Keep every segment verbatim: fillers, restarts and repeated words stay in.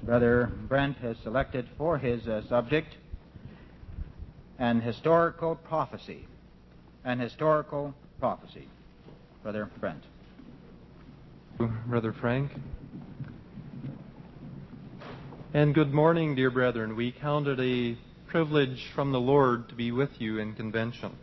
Brother Brent has selected for his uh, subject an historical prophecy. An historical prophecy. Brother Brent. Brother Frank. And good morning, dear brethren. We count it a privilege from the Lord to be with you in convention.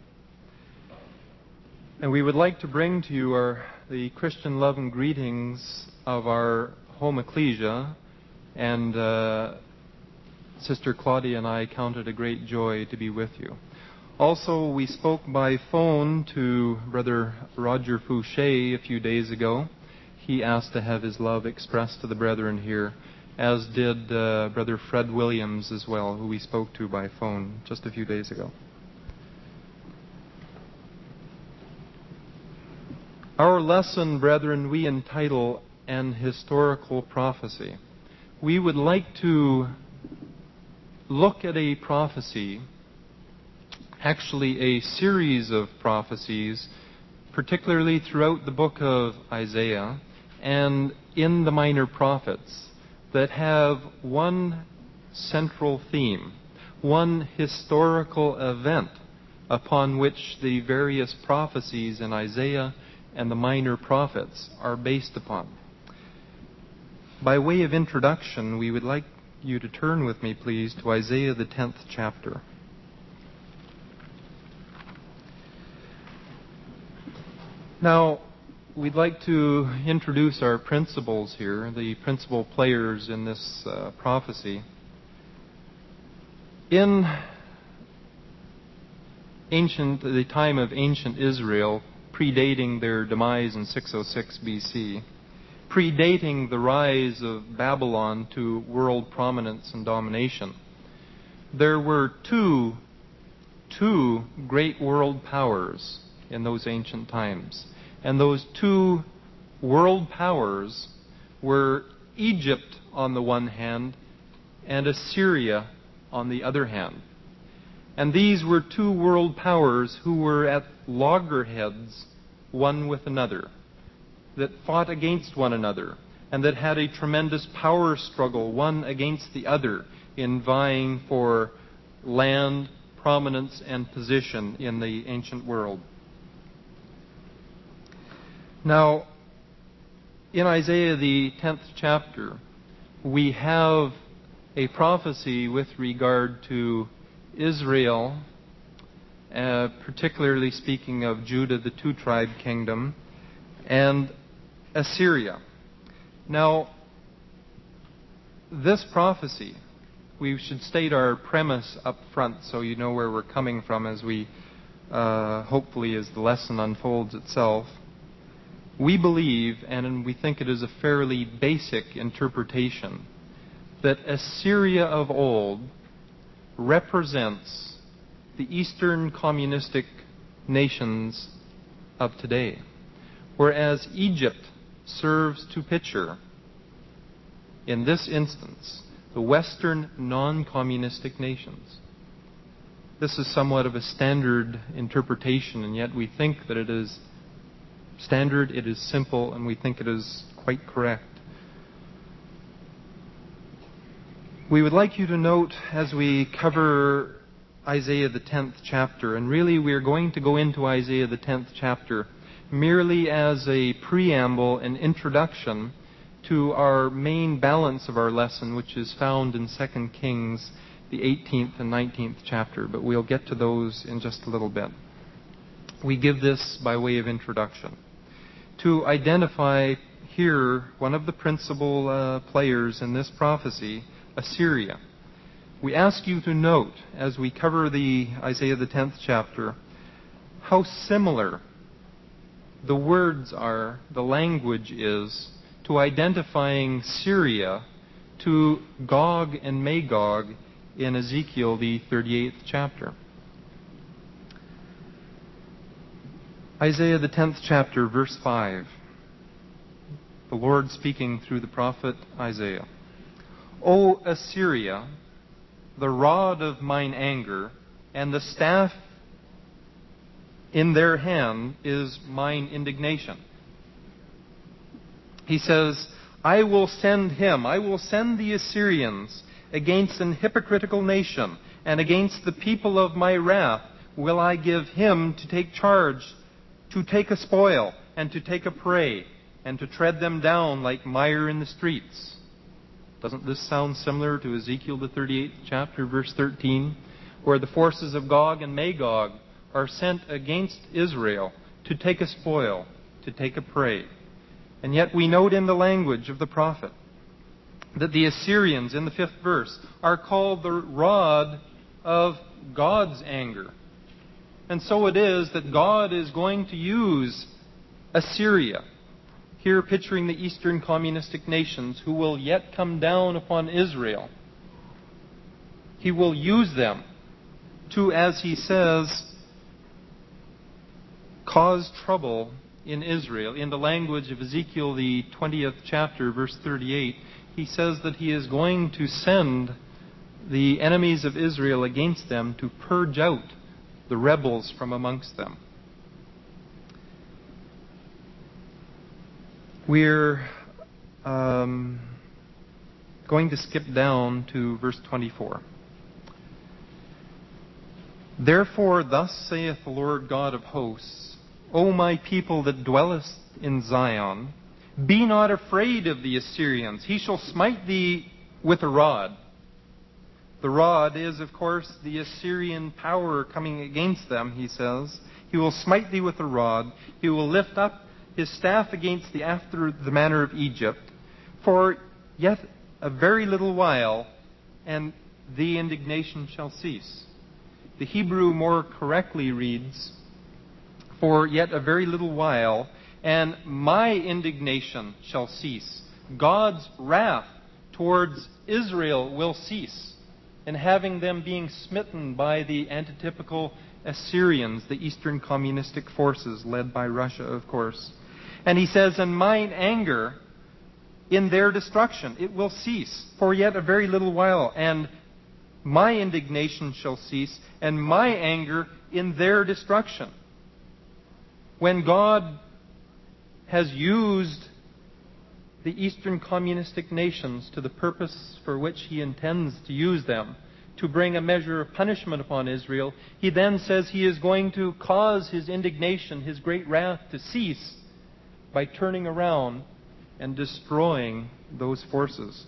And we would like to bring to you our, the Christian love and greetings of our home ecclesia. And uh, Sister Claudia and I count it a great joy to be with you. Also, we spoke by phone to Brother Roger Fouché a few days ago. He asked to have his love expressed to the brethren here, as did uh, Brother Fred Williams as well, who we spoke to by phone just a few days ago. Our lesson, brethren, we entitle An Historical Prophecy. We would like to look at a prophecy, actually a series of prophecies, particularly throughout the book of Isaiah and in the minor prophets, that have one central theme, one historical event upon which the various prophecies in Isaiah and the minor prophets are based upon. By way of introduction, we would like you to turn with me, please, to Isaiah the tenth chapter. Now, we'd like to introduce our principals here, the principal players in this uh, prophecy. In ancient, the time of ancient Israel, predating their demise in six oh six B C, predating the rise of Babylon to world prominence and domination, there were two, two great world powers in those ancient times. And those two world powers were Egypt on the one hand and Assyria on the other hand. And these were two world powers who were at loggerheads one with another, that fought against one another, and that had a tremendous power struggle one against the other in vying for land, prominence, and position in the ancient world. Now, in Isaiah the tenth chapter, we have a prophecy with regard to Israel, uh, particularly speaking of Judah, the two-tribe kingdom, and Assyria. Now, this prophecy, we should state our premise up front so you know where we're coming from as we, uh, hopefully as the lesson unfolds itself. We believe, and we think it is a fairly basic interpretation, that Assyria of old represents the Eastern communistic nations of today, whereas Egypt serves to picture, in this instance, the Western non-communistic nations. This is somewhat of a standard interpretation, and yet we think that it is standard, it is simple, and we think it is quite correct. We would like you to note as we cover Isaiah the tenth chapter, and really we are going to go into Isaiah the tenth chapter merely as a preamble and introduction to our main balance of our lesson, which is found in Second Kings, the eighteenth and nineteenth chapter, but we'll get to those in just a little bit. We give this by way of introduction. To identify here one of the principal uh, players in this prophecy, Assyria. We ask you to note, as we cover the Isaiah the tenth chapter, how similar the words are, the language is, to identifying Syria to Gog and Magog in Ezekiel the thirty-eighth chapter. Isaiah the tenth chapter, verse five. The Lord speaking through the prophet Isaiah. O Assyria, the rod of mine anger, and the staff in their hand is mine indignation. He says, I will send him, I will send the Assyrians against an hypocritical nation, and against the people of my wrath will I give him to take charge, to take a spoil, and to take a prey, and to tread them down like mire in the streets. Doesn't this sound similar to Ezekiel the thirty-eighth chapter, verse thirteen, where the forces of Gog and Magog are sent against Israel to take a spoil, to take a prey? And yet we note in the language of the prophet that the Assyrians, in the fifth verse, are called the rod of God's anger. And so it is that God is going to use Assyria, here picturing the Eastern communistic nations who will yet come down upon Israel. He will use them to, as he says, cause trouble in Israel. In the language of Ezekiel, the twentieth chapter, verse thirty-eight, he says that he is going to send the enemies of Israel against them to purge out the rebels from amongst them. We're um, going to skip down to verse twenty-four. Therefore, thus saith the Lord God of hosts, O my people that dwellest in Zion, be not afraid of the Assyrians. He shall smite thee with a rod. The rod is, of course, the Assyrian power coming against them, he says. He will smite thee with a rod. He will lift up his staff against thee after the manner of Egypt. For yet a very little while, and the indignation shall cease. The Hebrew more correctly reads, for yet a very little while, and my indignation shall cease. God's wrath towards Israel will cease, and having them being smitten by the antitypical Assyrians, the Eastern communistic forces led by Russia, of course. And he says, and mine anger in their destruction, it will cease for yet a very little while, and my indignation shall cease, and my anger in their destruction. When God has used the Eastern communistic nations to the purpose for which he intends to use them, to bring a measure of punishment upon Israel, he then says he is going to cause his indignation, his great wrath, to cease by turning around and destroying those forces.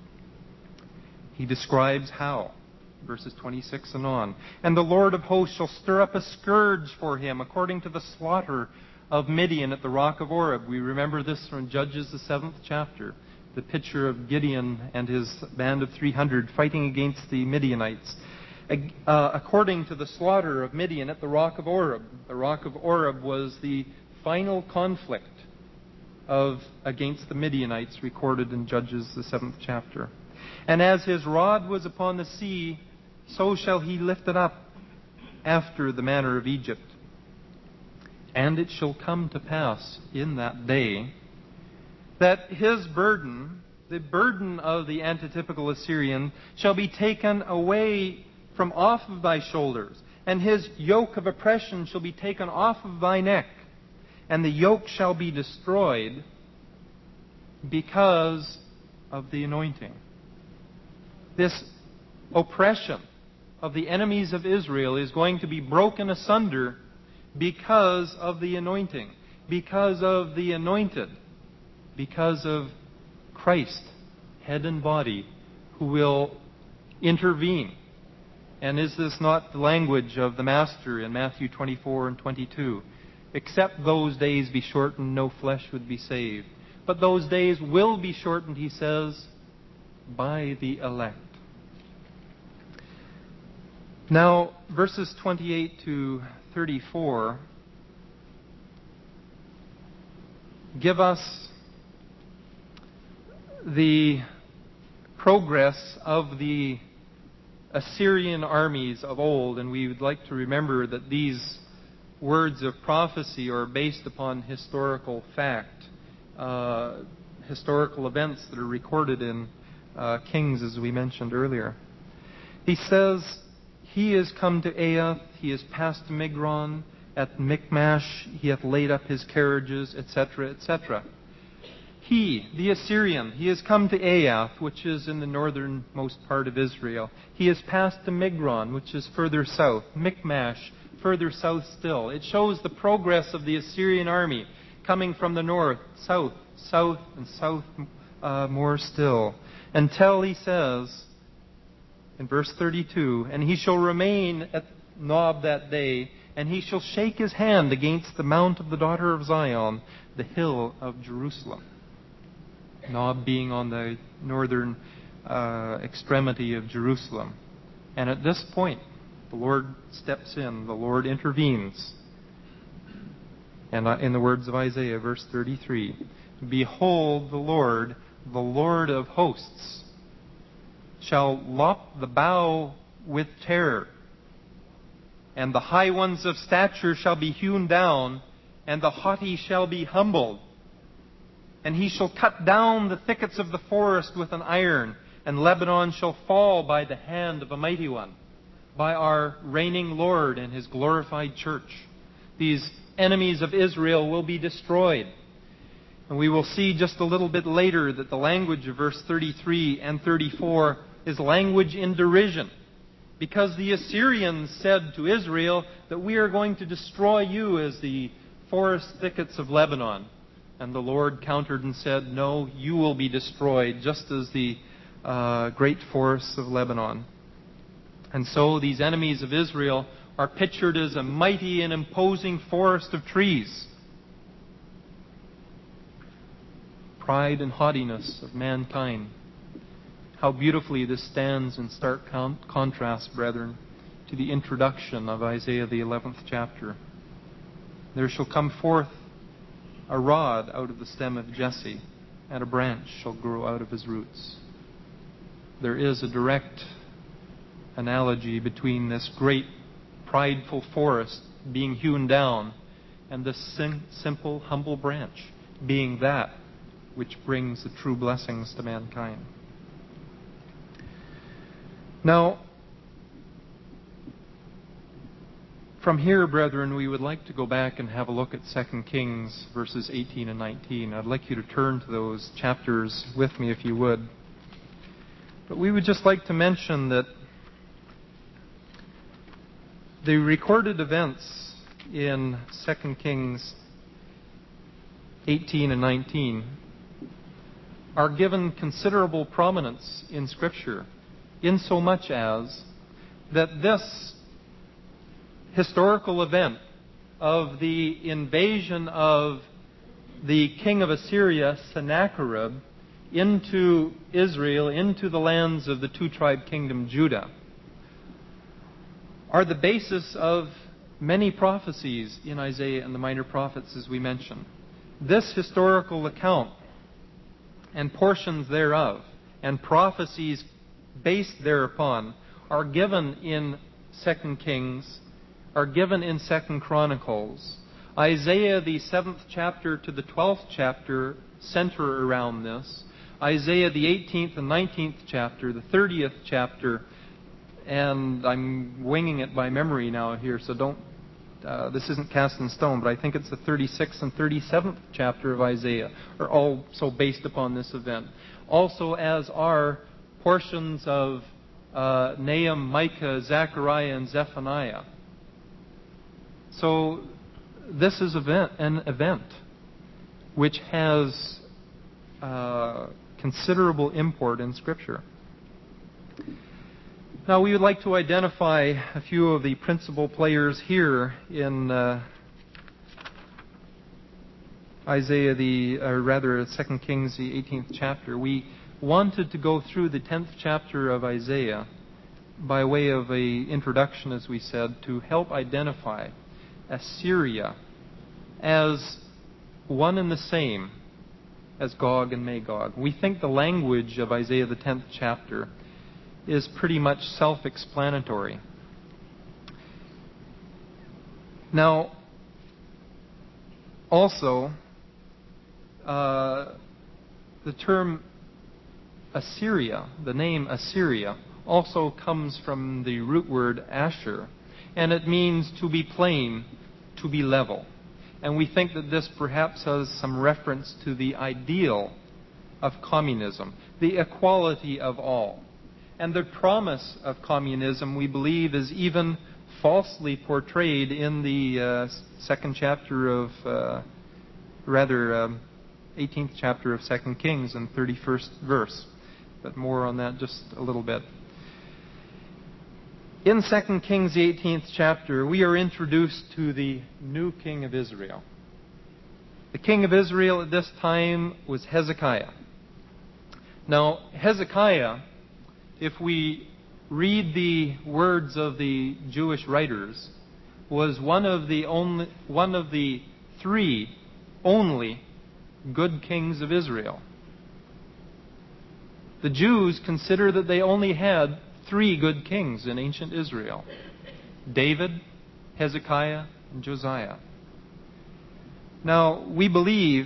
He describes how. Verses twenty-six and on. And the Lord of hosts shall stir up a scourge for him, according to the slaughter of Midian at the rock of Oreb. We remember this from Judges, the seventh chapter. The picture of Gideon and his band of three hundred fighting against the Midianites. Uh, according to the slaughter of Midian at the rock of Oreb. The rock of Oreb was the final conflict of against the Midianites recorded in Judges, the seventh chapter. And as his rod was upon the sea, so shall he lift it up after the manner of Egypt. And it shall come to pass in that day that his burden, the burden of the antitypical Assyrian, shall be taken away from off of thy shoulders, and his yoke of oppression shall be taken off of thy neck, and the yoke shall be destroyed because of the anointing. This oppression of the enemies of Israel is going to be broken asunder because of the anointing, because of the anointed, because of Christ, head and body, who will intervene. And is this not the language of the Master in Matthew twenty-four and twenty-two? Except those days be shortened, no flesh would be saved. But those days will be shortened, he says, by the elect. Now, verses twenty-eight to thirty-four give us the progress of the Assyrian armies of old, and we would like to remember that these words of prophecy are based upon historical fact, uh, historical events that are recorded in uh, Kings, as we mentioned earlier. He says, he is come to Aiath, he is passed to Migron, at Michmash he hath laid up his carriages, et cetera, et cetera. He, the Assyrian, he has come to Aiath, which is in the northernmost part of Israel. He has passed to Migron, which is further south. Michmash, further south still. It shows the progress of the Assyrian army coming from the north, south, south, and south uh, more still. Until he says, in verse thirty-two, and he shall remain at Nob that day, and he shall shake his hand against the mount of the daughter of Zion, the hill of Jerusalem. Nob being on the northern uh, extremity of Jerusalem. And at this point, the Lord steps in, the Lord intervenes. And in the words of Isaiah, verse thirty-three, behold, the Lord, the Lord of hosts, shall lop the bow with terror, and the high ones of stature shall be hewn down, and the haughty shall be humbled. And he shall cut down the thickets of the forest with an iron, and Lebanon shall fall by the hand of a mighty one, by our reigning Lord and his glorified church. These enemies of Israel will be destroyed. And we will see just a little bit later that the language of verse thirty-three and thirty-four is language in derision. Because the Assyrians said to Israel that we are going to destroy you as the forest thickets of Lebanon. And the Lord countered and said, no, you will be destroyed, just as the uh, great forests of Lebanon. And so these enemies of Israel are pictured as a mighty and imposing forest of trees. Pride and haughtiness of mankind. How beautifully this stands in stark con- contrast, brethren, to the introduction of Isaiah the eleventh chapter. There shall come forth a rod out of the stem of Jesse, and a branch shall grow out of his roots. There is a direct analogy between this great prideful forest being hewn down and this sim- simple, humble branch being that which brings the true blessings to mankind. Now, from here, brethren, we would like to go back and have a look at Second Kings verses eighteen and nineteen. I'd like you to turn to those chapters with me if you would. But we would just like to mention that the recorded events in Second Kings eighteen and nineteen are given considerable prominence in Scripture, insomuch as that this historical event of the invasion of the king of Assyria, Sennacherib, into Israel, into the lands of the two-tribe kingdom Judah, are the basis of many prophecies in Isaiah and the minor prophets, as we mentioned. This historical account and portions thereof and prophecies based thereupon are given in Second Kings, are given in Second Chronicles. Isaiah, the seventh chapter to the twelfth chapter, center around this. Isaiah, the eighteenth and nineteenth chapter, the thirtieth chapter, and I'm winging it by memory now here, so don't, uh, this isn't cast in stone, but I think it's the thirty-sixth and thirty-seventh chapter of Isaiah are also based upon this event. Also, as are portions of uh, Nahum, Micah, Zechariah, and Zephaniah. So this is event, an event which has uh, considerable import in Scripture. Now we would like to identify a few of the principal players here in uh, Isaiah, the or rather Second Kings, the eighteenth chapter. We wanted to go through the tenth chapter of Isaiah by way of a introduction, as we said, to help identify Assyria as one and the same as Gog and Magog. We think the language of Isaiah, the tenth chapter, is pretty much self-explanatory. Now, also, uh, the term Assyria, the name Assyria, also comes from the root word Asher, and it means to be plain, to be level. And we think that this perhaps has some reference to the ideal of communism, the equality of all. And the promise of communism, we believe, is even falsely portrayed in the uh, second chapter of, uh, rather, um, eighteenth chapter of Second Kings and thirty-first verse. But more on that just a little bit. In Second Kings, the eighteenth chapter, we are introduced to the new king of Israel. The king of Israel at this time was Hezekiah. Now, Hezekiah, if we read the words of the Jewish writers, was one of the only, one of the three only good kings of Israel. The Jews consider that they only had three good kings in ancient Israel: David, Hezekiah, and Josiah. Now, we believe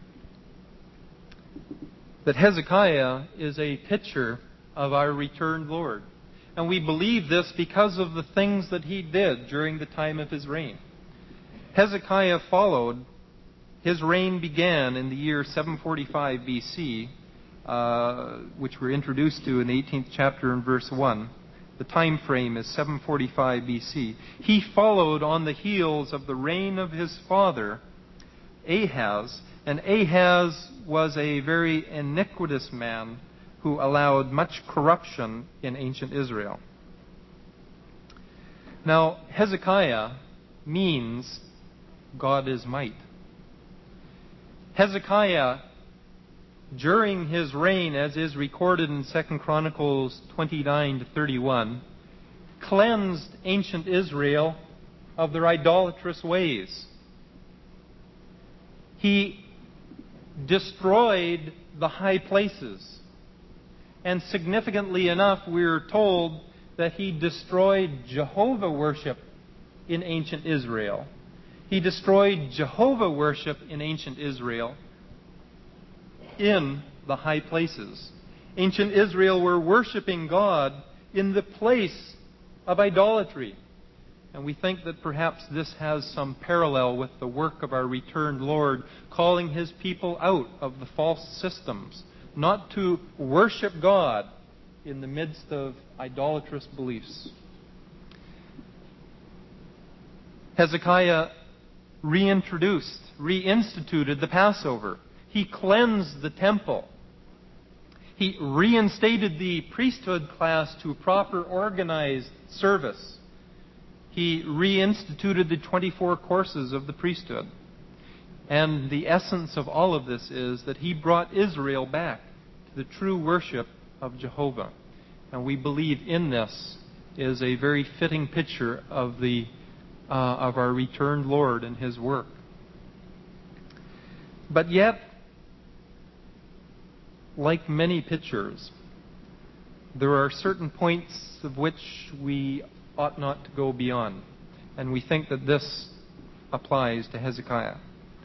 that Hezekiah is a picture of our returned Lord. And we believe this because of the things that he did during the time of his reign. Hezekiah followed, his reign began in the year seven forty-five B C, uh, which we're introduced to in the eighteenth chapter and verse one. The time frame is seven forty-five B C. He followed on the heels of the reign of his father, Ahaz, and Ahaz was a very iniquitous man who allowed much corruption in ancient Israel. Now, Hezekiah means God is might. Hezekiah, during his reign, as is recorded in Second Chronicles twenty-nine to thirty-one, cleansed ancient Israel of their idolatrous ways. He destroyed the high places. And significantly enough, we're told that he destroyed Jehovah worship in ancient Israel. He destroyed Jehovah worship in ancient Israel in the high places. Ancient Israel were worshiping God in the place of idolatry. And we think that perhaps this has some parallel with the work of our returned Lord, calling his people out of the false systems, not to worship God in the midst of idolatrous beliefs. Hezekiah reintroduced, reinstituted the Passover. He cleansed the temple. He reinstated the priesthood class to proper organized service. He reinstituted the twenty-four courses of the priesthood. And the essence of all of this is that he brought Israel back to the true worship of Jehovah. And we believe in this is a very fitting picture of the uh, of our returned Lord and his work. But yet, like many pictures, there are certain points of which we ought not to go beyond. And we think that this applies to Hezekiah.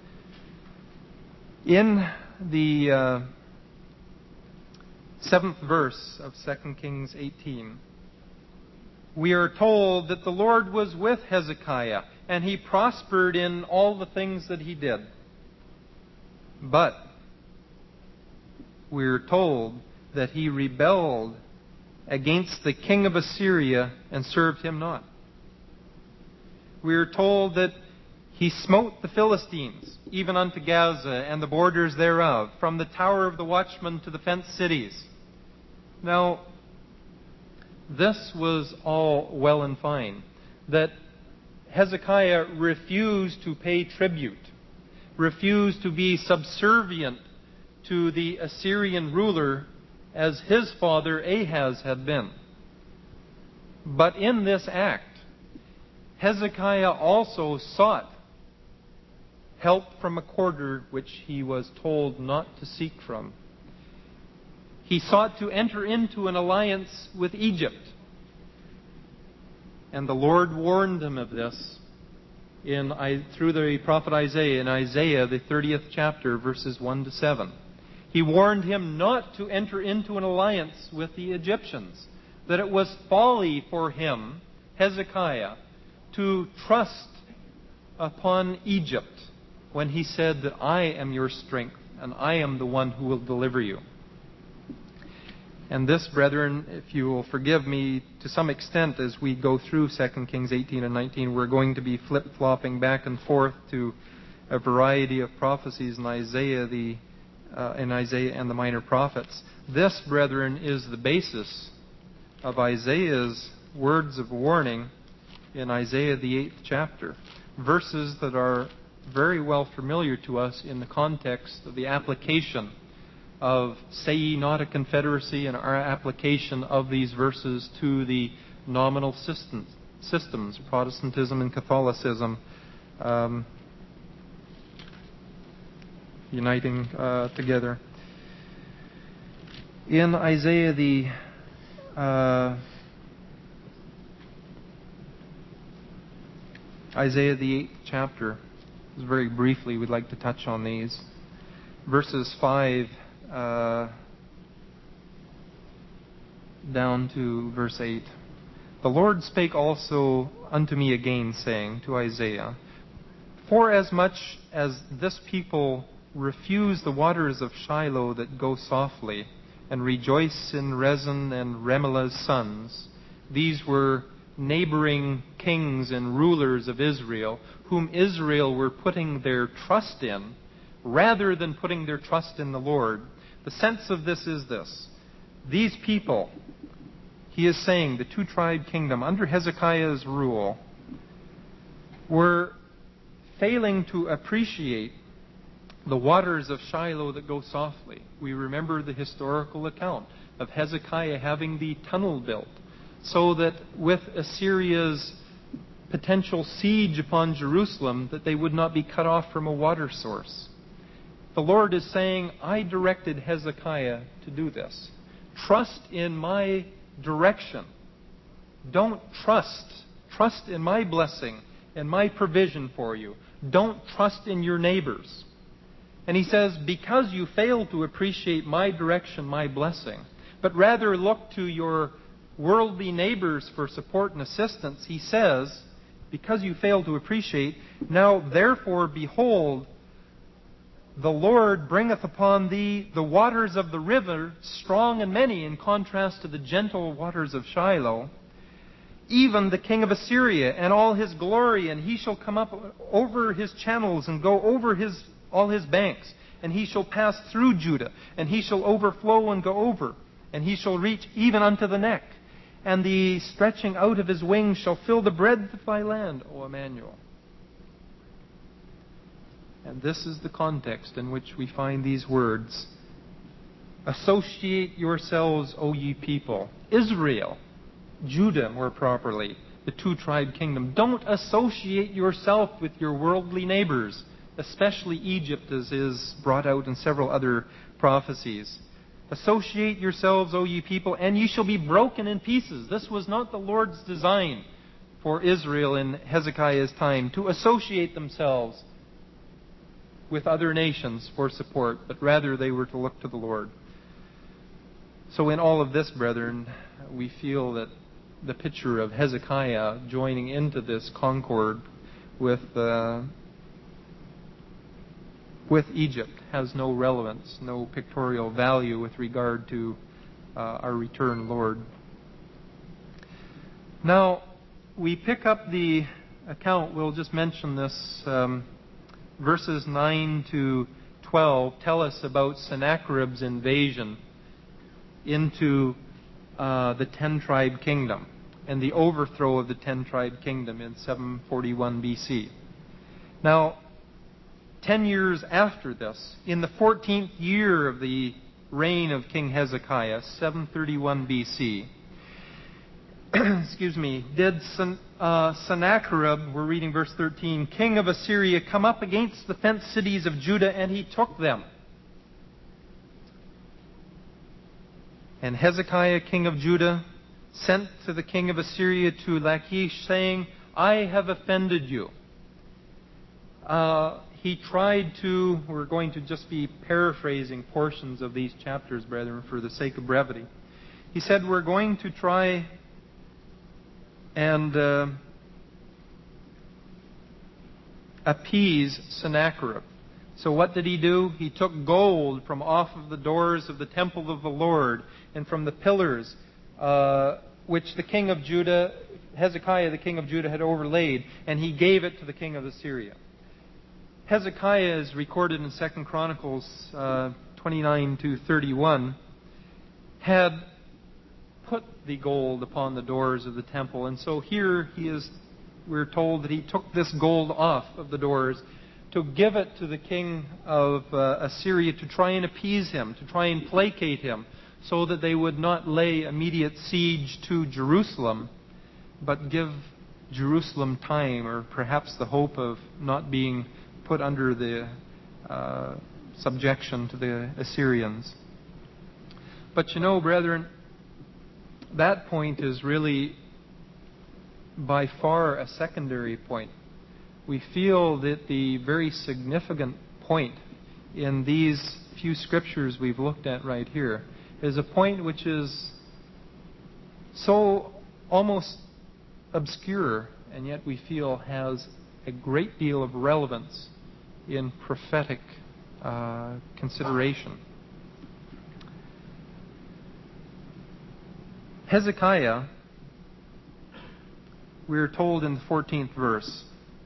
In the uh, seventh verse of Second Kings eighteen, we are told that the Lord was with Hezekiah, and he prospered in all the things that he did. But we're told that he rebelled against the king of Assyria and served him not. We are told that he smote the Philistines, even unto Gaza and the borders thereof, from the tower of the watchman to the fenced cities. Now, this was all well and fine, that Hezekiah refused to pay tribute, refused to be subservient to the Assyrian ruler as his father Ahaz had been. But in this act, Hezekiah also sought help from a quarter which he was told not to seek from. He sought to enter into an alliance with Egypt. And the Lord warned him of this in, through the prophet Isaiah, in Isaiah, the thirtieth chapter, verses one to seven. He warned him not to enter into an alliance with the Egyptians, that it was folly for him, Hezekiah, to trust upon Egypt when he said that I am your strength and I am the one who will deliver you. And this, brethren, if you will forgive me to some extent as we go through Second Kings eighteen and nineteen, we're going to be flip-flopping back and forth to a variety of prophecies in Isaiah, the, uh, in Isaiah and the minor prophets. This, brethren, is the basis of Isaiah's words of warning in Isaiah the eighth chapter. Verses that are very well familiar to us in the context of the application of Say Ye Not a Confederacy and our application of these verses to the nominal systems, systems Protestantism and Catholicism, um, uniting uh, together. In Isaiah the uh, Isaiah the eighth chapter, just very briefly, we'd like to touch on these. Verses five uh, down to verse eight. The Lord spake also unto me again, saying to Isaiah, Forasmuch as this people refuse the waters of Shiloh that go softly, and rejoice in Rezin and Remaliah's sons. These were neighboring kings and rulers of Israel, whom Israel were putting their trust in, rather than putting their trust in the Lord. The sense of this is this. These people, he is saying, the two-tribe kingdom, under Hezekiah's rule, were failing to appreciate the waters of Shiloh that go softly. We remember the historical account of Hezekiah having the tunnel built so that with Assyria's potential siege upon Jerusalem, that they would not be cut off from a water source. The Lord is saying, I directed Hezekiah to do this. Trust in my direction. Don't trust. Trust in my blessing and my provision for you. Don't trust in your neighbors. And he says, because you fail to appreciate my direction, my blessing, but rather look to your worldly neighbors for support and assistance, he says, because you fail to appreciate, now therefore behold, the Lord bringeth upon thee the waters of the river, strong and many, in contrast to the gentle waters of Shiloh, even the king of Assyria and all his glory, and he shall come up over his channels and go over his all his banks, and he shall pass through Judah, and he shall overflow and go over, and he shall reach even unto the neck, and the stretching out of his wings shall fill the breadth of thy land, O Emmanuel. And this is the context in which we find these words. Associate yourselves, O ye people. Israel, Judah more properly, the two-tribe kingdom. Don't associate yourself with your worldly neighbors, especially Egypt, as is brought out in several other prophecies. Associate yourselves, O ye people, and ye shall be broken in pieces. This was not the Lord's design for Israel in Hezekiah's time, to associate themselves with other nations for support, but rather they were to look to the Lord. So in all of this, brethren, we feel that the picture of Hezekiah joining into this concord with uh, with Egypt has no relevance, no pictorial value with regard to uh, our returned Lord. Now, we pick up the account, we'll just mention this, um, verses nine to twelve tell us about Sennacherib's invasion into uh, the ten-tribe kingdom and the overthrow of the ten-tribe kingdom in seven forty-one B C. Now, ten years after this, in the fourteenth year of the reign of King Hezekiah, seven thirty-one B C, excuse me, did Sen- uh, Sennacherib, we're reading verse thirteen, king of Assyria, come up against the fenced cities of Judah, and he took them. And Hezekiah, king of Judah, sent to the king of Assyria to Lachish, saying, I have offended you. Uh, he tried to, we're going to just be paraphrasing portions of these chapters, brethren, for the sake of brevity. He said, we're going to try and uh, appease Sennacherib. So what did he do? He took gold from off of the doors of the temple of the Lord and from the pillars uh, which the king of Judah, Hezekiah the king of Judah, had overlaid, and he gave it to the king of Assyria. Hezekiah is recorded in Second Chronicles uh, twenty-nine to thirty-one, had put the gold upon the doors of the temple. And so here he is, we're told that he took this gold off of the doors to give it to the king of uh, Assyria to try and appease him, to try and placate him, so that they would not lay immediate siege to Jerusalem, but give Jerusalem time, or perhaps the hope of not being put under the uh, subjection to the Assyrians. But you know, brethren, that point is really by far a secondary point. We feel that the very significant point in these few scriptures we've looked at right here is a point which is so almost obscure, and yet we feel has a great deal of relevance in prophetic uh, consideration. Hezekiah, we are told in the fourteenth verse,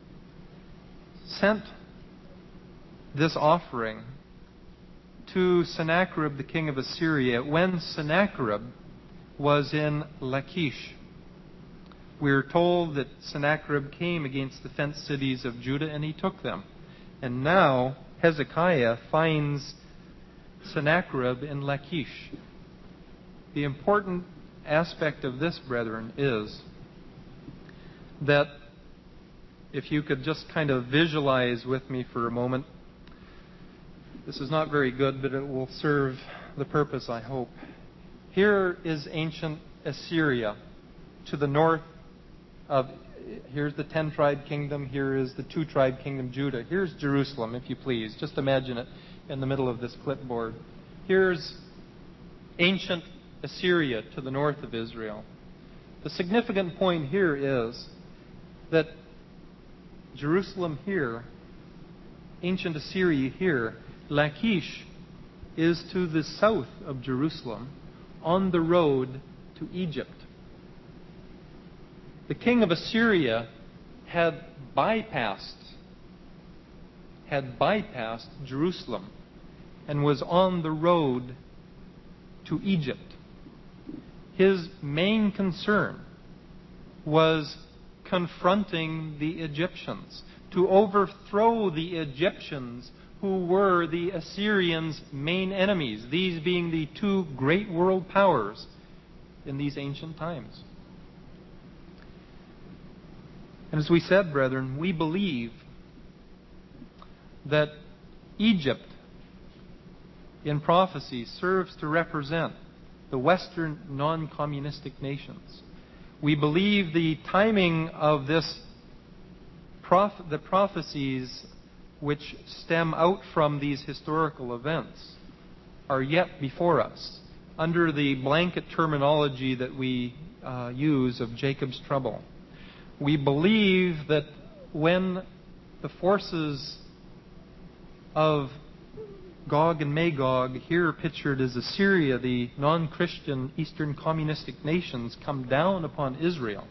sent this offering to Sennacherib, the king of Assyria, when Sennacherib was in Lachish. We are told that Sennacherib came against the fenced cities of Judah and he took them. And now Hezekiah finds Sennacherib in Lachish. The important aspect of this, brethren, is that if you could just kind of visualize with me for a moment. This is not very good, but it will serve the purpose, I hope. Here is ancient Assyria to the north of, here's the ten-tribe kingdom, here is the two-tribe kingdom, Judah. Here's Jerusalem, if you please. Just imagine it in the middle of this clipboard. Here's ancient Assyria to the north of Israel. The significant point here is that Jerusalem here, ancient Assyria here, Lachish is to the south of Jerusalem on the road to Egypt. The king of Assyria had bypassed had bypassed Jerusalem and was on the road to Egypt. His main concern was confronting the Egyptians, to overthrow the Egyptians who were the Assyrians' main enemies, these being the two great world powers in these ancient times. And as we said, brethren, we believe that Egypt in prophecy serves to represent the Western non-communistic nations. We believe the timing of this, proph- the prophecies which stem out from these historical events are yet before us, under the blanket terminology that we uh, use of Jacob's trouble. We believe that when the forces of Gog and Magog, here pictured as Assyria, the non-Christian Eastern communistic nations, come down upon Israel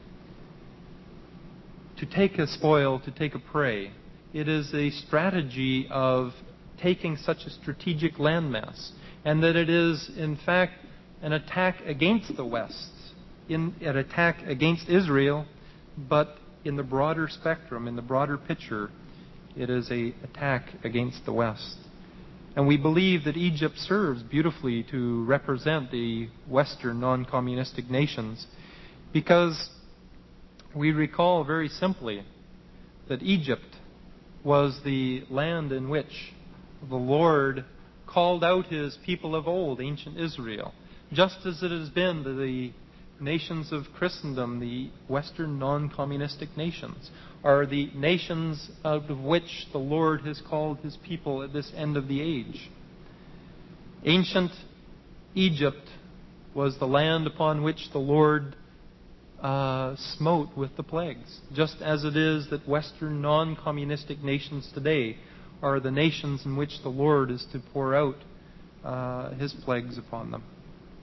to take a spoil, to take a prey, it is a strategy of taking such a strategic landmass, and that it is, in fact, an attack against the West, in, an attack against Israel, but in the broader spectrum, in the broader picture, it is an attack against the West. And we believe that Egypt serves beautifully to represent the Western non-communistic nations, because we recall very simply that Egypt was the land in which the Lord called out His people of old, ancient Israel, just as it has been to the nations of Christendom, the Western non-communistic nations, are the nations out of which the Lord has called His people at this end of the age. Ancient Egypt was the land upon which the Lord uh, smote with the plagues, just as it is that Western non-communistic nations today are the nations in which the Lord is to pour out uh, His plagues upon them.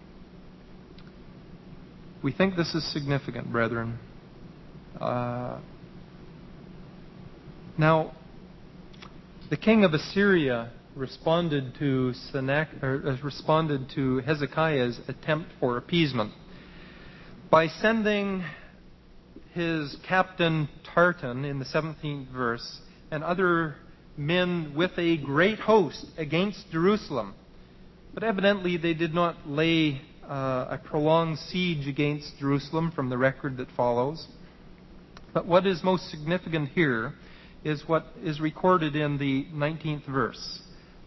We think this is significant, brethren. Uh, now, the king of Assyria responded to Sennacherib, or responded to Hezekiah's attempt for appeasement by sending his captain Tartan in the seventeenth verse and other men with a great host against Jerusalem. But evidently they did not lay uh, a prolonged siege against Jerusalem from the record that follows. But what is most significant here is what is recorded in the nineteenth verse.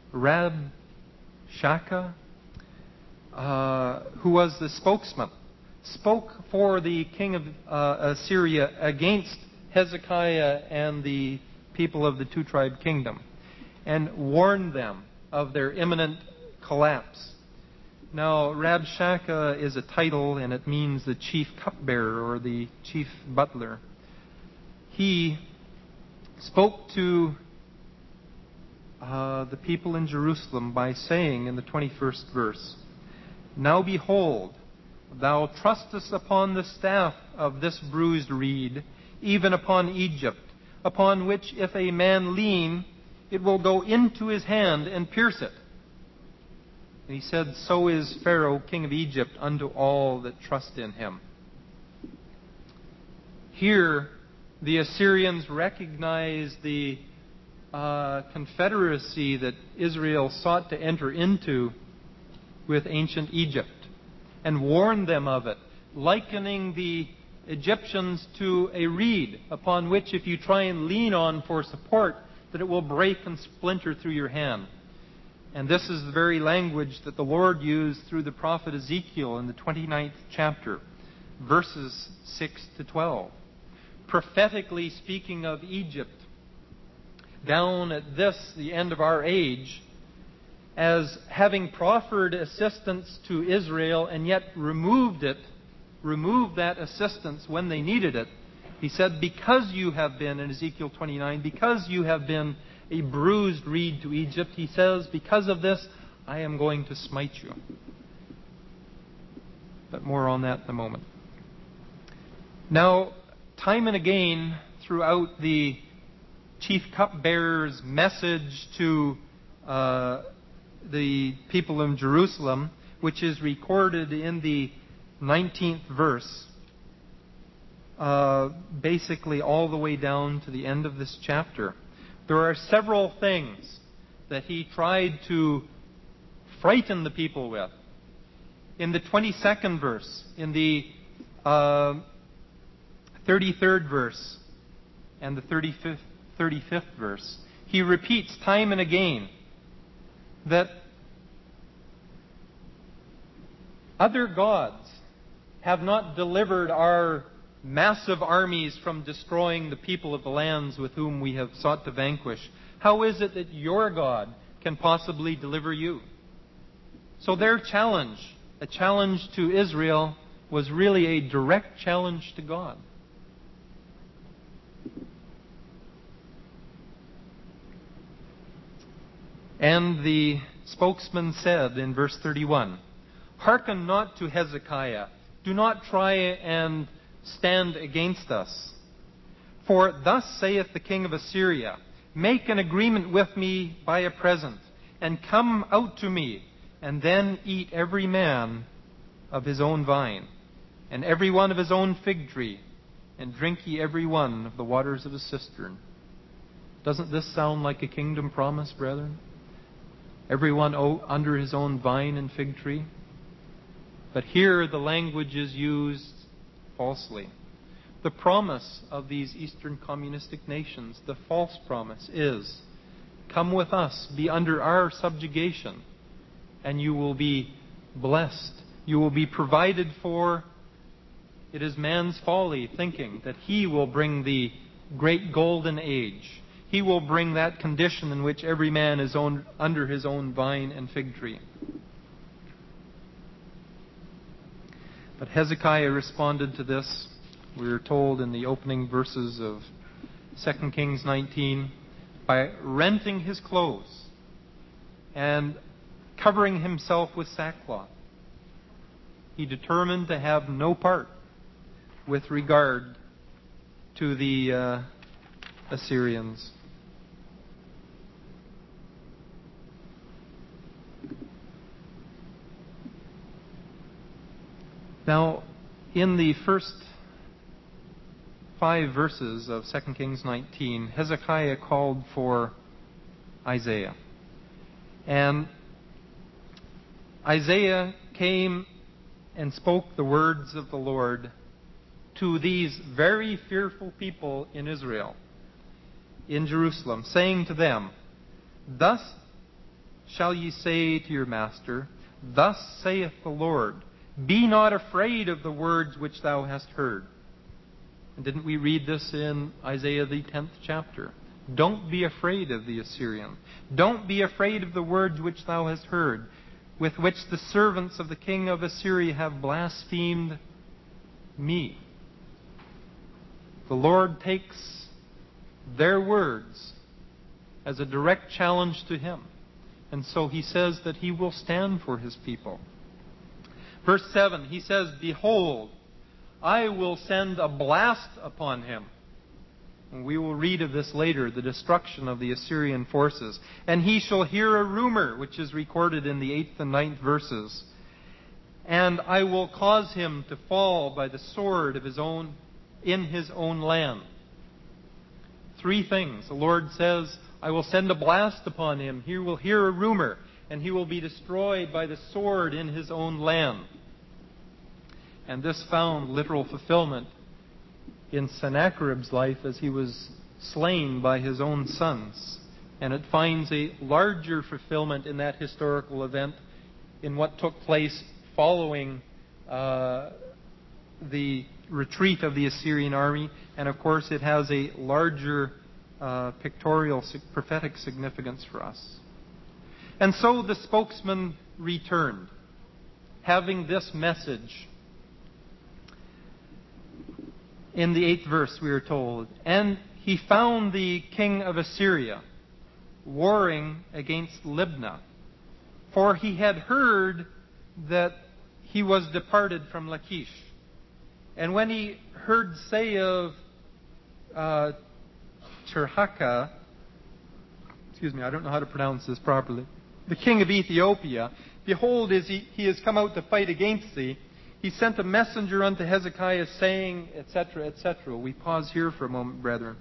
Rabshakeh, uh, who was the spokesman, spoke for the king of uh, Assyria against Hezekiah and the people of the two-tribe kingdom, and warned them of their imminent collapse. Now, Rabshakeh is a title, and it means the chief cupbearer or the chief butler. He spoke to uh, the people in Jerusalem by saying in the twenty-first verse, "Now behold, thou trustest upon the staff of this bruised reed, even upon Egypt, upon which if a man lean, it will go into his hand and pierce it." And he said, "So is Pharaoh, king of Egypt, unto all that trust in him." Here, the Assyrians recognize the uh, confederacy that Israel sought to enter into with ancient Egypt and warned them of it, likening the Egyptians to a reed upon which if you try and lean on for support, that it will break and splinter through your hand. And this is the very language that the Lord used through the prophet Ezekiel in the twenty-ninth chapter, verses six to twelve. Prophetically speaking of Egypt, down at this, the end of our age, as having proffered assistance to Israel and yet removed it, removed that assistance when they needed it. He said, because you have been, in Ezekiel twenty-nine, because you have been a bruised reed to Egypt, he says, because of this, I am going to smite you. But more on that in a moment. Now, time and again, throughout the chief cupbearer's message to uh, the people in Jerusalem, which is recorded in the nineteenth verse, uh, basically all the way down to the end of this chapter, there are several things that he tried to frighten the people with. In the twenty-second verse, in the uh, thirty-third verse, and the thirty-fifth, thirty-fifth verse, he repeats time and again that other gods have not delivered our massive armies from destroying the people of the lands with whom we have sought to vanquish. How is it that your God can possibly deliver you? So their challenge, a challenge to Israel, was really a direct challenge to God. And the spokesman said in verse thirty-one, "Hearken not to Hezekiah. Do not try and stand against us. For thus saith the king of Assyria, Make an agreement with me by a present, and come out to me, and then eat every man of his own vine, and every one of his own fig tree, and drink ye every one of the waters of his cistern." Doesn't this sound like a kingdom promise, brethren? Everyone under his own vine and fig tree. But here the language is used falsely. The promise of these Eastern communistic nations, the false promise is, come with us, be under our subjugation, and you will be blessed. You will be provided for. It is man's folly thinking that he will bring the great golden age. He will bring that condition in which every man is own, under his own vine and fig tree. But Hezekiah responded to this. We are told in the opening verses of Second Kings nineteen, by renting his clothes and covering himself with sackcloth. He determined to have no part with regard to the uh, Assyrians. Now, in the first five verses of Second Kings nineteen, Hezekiah called for Isaiah. And Isaiah came and spoke the words of the Lord to these very fearful people in Israel, in Jerusalem, saying to them, "Thus shall ye say to your master, Thus saith the Lord, Be not afraid of the words which thou hast heard." And didn't we read this in Isaiah the tenth chapter? Don't be afraid of the Assyrian. Don't be afraid of the words which thou hast heard, with which the servants of the king of Assyria have blasphemed me. The Lord takes their words as a direct challenge to him. And so he says that he will stand for his people. Verse seven, he says, "Behold, I will send a blast upon him." And we will read of this later, the destruction of the Assyrian forces. "And he shall hear a rumor," which is recorded in the eighth and ninth verses. "And I will cause him to fall by the sword of his own, in his own land." Three things. The Lord says, I will send a blast upon him. He will hear a rumor, and he will be destroyed by the sword in his own land. And this found literal fulfillment in Sennacherib's life as he was slain by his own sons. And it finds a larger fulfillment in that historical event in what took place following uh, the retreat of the Assyrian army. And of course it has a larger uh, pictorial, prophetic significance for us. And so the spokesman returned, having this message. In the eighth verse we are told, "And he found the king of Assyria warring against Libnah, for he had heard that he was departed from Lachish. And when he heard say of uh, Tirhakah," excuse me, I don't know how to pronounce this properly, "the king of Ethiopia, behold, is he, he is come out to fight against thee. He sent a messenger unto Hezekiah, saying," et cetera, et cetera. We pause here for a moment, brethren.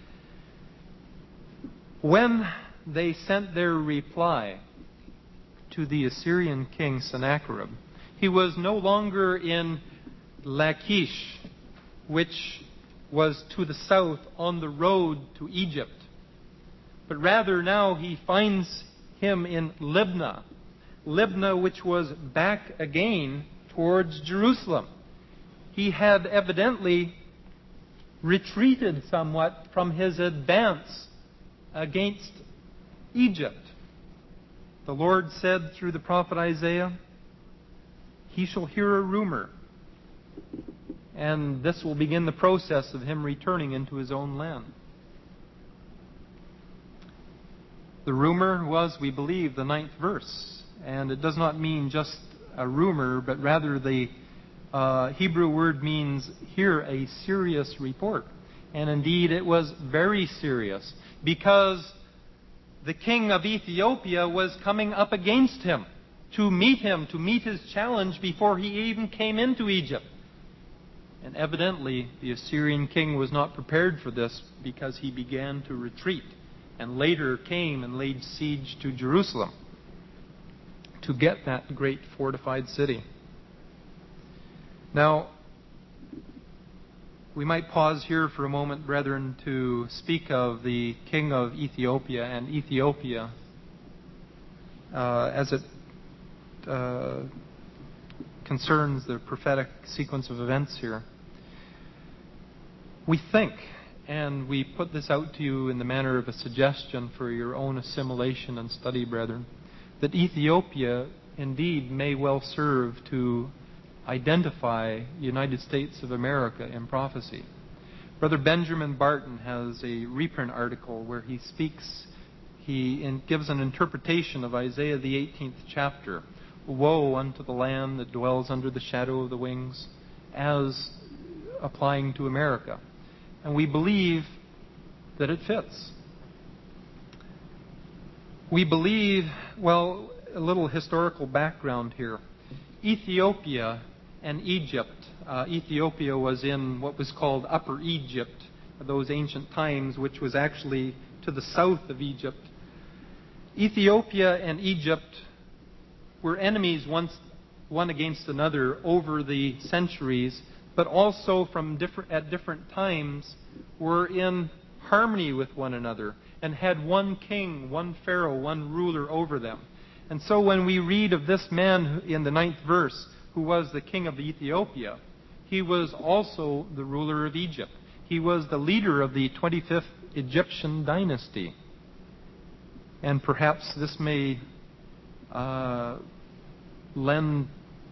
When they sent their reply to the Assyrian king Sennacherib, he was no longer in Lachish, which was to the south on the road to Egypt, but rather now he finds him in Libnah. Libnah, which was back again towards Jerusalem. He had evidently retreated somewhat from his advance against Egypt. The Lord said through the prophet Isaiah, "He shall hear a rumor." And this will begin the process of him returning into his own land. The rumor was, we believe, the ninth verse. And it does not mean just a rumor, but rather the uh, Hebrew word means here a serious report. And indeed it was very serious, because the king of Ethiopia was coming up against him to meet him, to meet his challenge before he even came into Egypt. And evidently the Assyrian king was not prepared for this, because he began to retreat and later came and laid siege to Jerusalem to get that great fortified city. Now, we might pause here for a moment, brethren, to speak of the king of Ethiopia and Ethiopia uh, as it uh, concerns the prophetic sequence of events here. We think, and we put this out to you in the manner of a suggestion for your own assimilation and study, brethren, that Ethiopia indeed may well serve to identify the United States of America in prophecy. Brother Benjamin Barton has a reprint article where he speaks, he in, gives an interpretation of Isaiah the eighteenth chapter. Woe unto the land that dwells under the shadow of the wings, as applying to America. And we believe that it fits. We believe, well, a little historical background here. Ethiopia and Egypt. Uh, Ethiopia was in what was called Upper Egypt, those ancient times, which was actually to the south of Egypt. Ethiopia and Egypt were enemies once, one against another over the centuries, but also from different, at different times were in harmony with one another and had one king, one pharaoh, one ruler over them. And so when we read of this man in the ninth verse who was the king of Ethiopia, he was also the ruler of Egypt. He was the leader of the twenty-fifth Egyptian dynasty. And perhaps this may uh, lend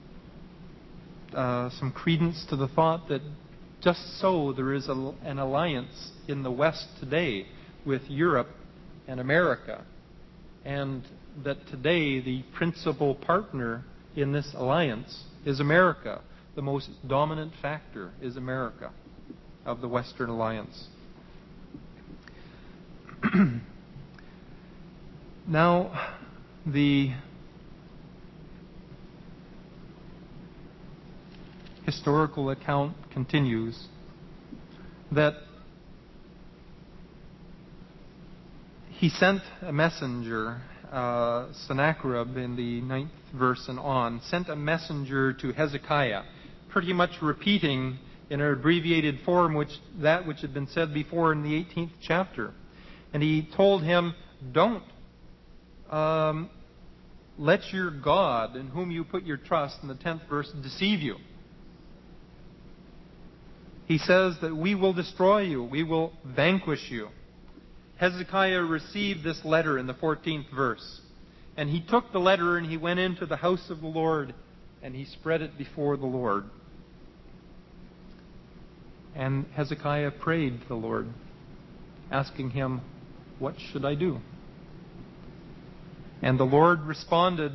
uh, some credence to the thought that just so there is a, an alliance in the West today with Europe and America, and that today the principal partner in this alliance is America. The most dominant factor is America of the Western Alliance. Now, the historical account continues that he sent a messenger, uh, Sennacherib in the ninth verse and on, sent a messenger to Hezekiah, pretty much repeating in an abbreviated form which that which had been said before in the eighteenth chapter. And he told him, don't um, let your God, in whom you put your trust, in the tenth verse, deceive you. He says that we will destroy you, we will vanquish you. Hezekiah received this letter in the fourteenth verse. And he took the letter and he went into the house of the Lord and he spread it before the Lord. And Hezekiah prayed to the Lord, asking him, what should I do? And the Lord responded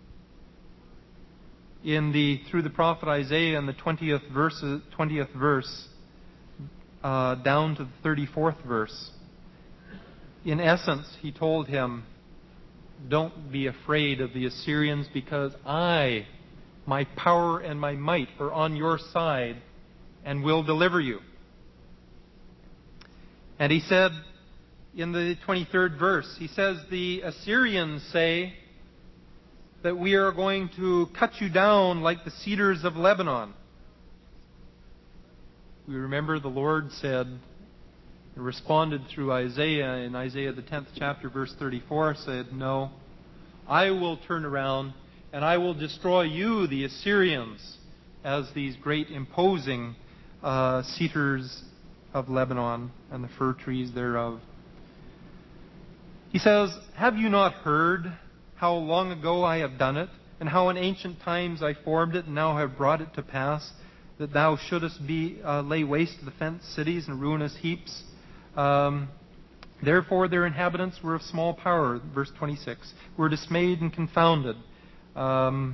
in the through the prophet Isaiah in the twentieth verse, twentieth verse uh, down to the thirty-fourth verse. In essence, he told him, don't be afraid of the Assyrians, because I, my power and my might are on your side and will deliver you. And he said in the twenty-third verse, he says, the Assyrians say that we are going to cut you down like the cedars of Lebanon. We remember the Lord said, and responded through Isaiah in Isaiah the tenth chapter verse thirty-four, said, no, I will turn around and I will destroy you, the Assyrians, as these great imposing uh, cedars of Lebanon and the fir trees thereof. He says, have you not heard how long ago I have done it, and how in ancient times I formed it, and now have brought it to pass, that thou shouldest be uh, lay waste the fenced cities and ruinous heaps? Um, Therefore their inhabitants were of small power, verse twenty-six, were dismayed and confounded. Um,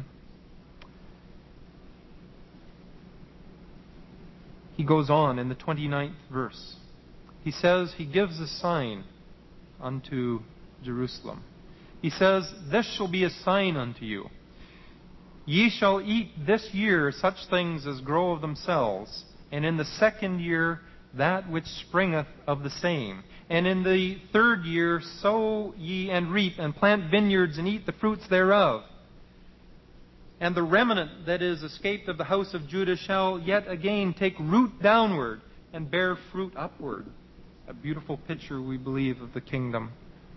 he goes on in the twenty-ninth verse. He says, he gives a sign unto Jerusalem. He says, this shall be a sign unto you. Ye shall eat this year such things as grow of themselves, and in the second year that which springeth of the same. And in the third year sow ye and reap, and plant vineyards, and eat the fruits thereof. And the remnant that is escaped of the house of Judah shall yet again take root downward, and bear fruit upward. A beautiful picture, we believe, of the kingdom.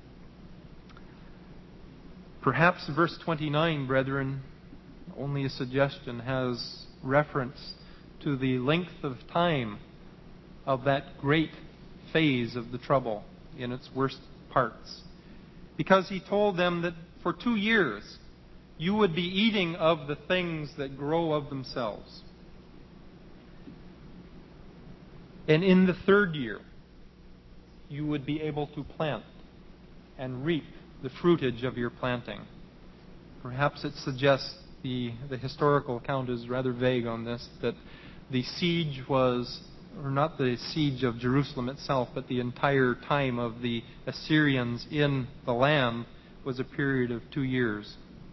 Perhaps verse twenty-nine, brethren, only a suggestion, has reference to the length of time of that great phase of the trouble in its worst parts. Because he told them that for two years you would be eating of the things that grow of themselves. And in the third year, you would be able to plant and reap the fruitage of your planting. Perhaps it suggests, the, the historical account is rather vague on this, that the siege was, or not the siege of Jerusalem itself, but the entire time of the Assyrians in the land was a period of two years.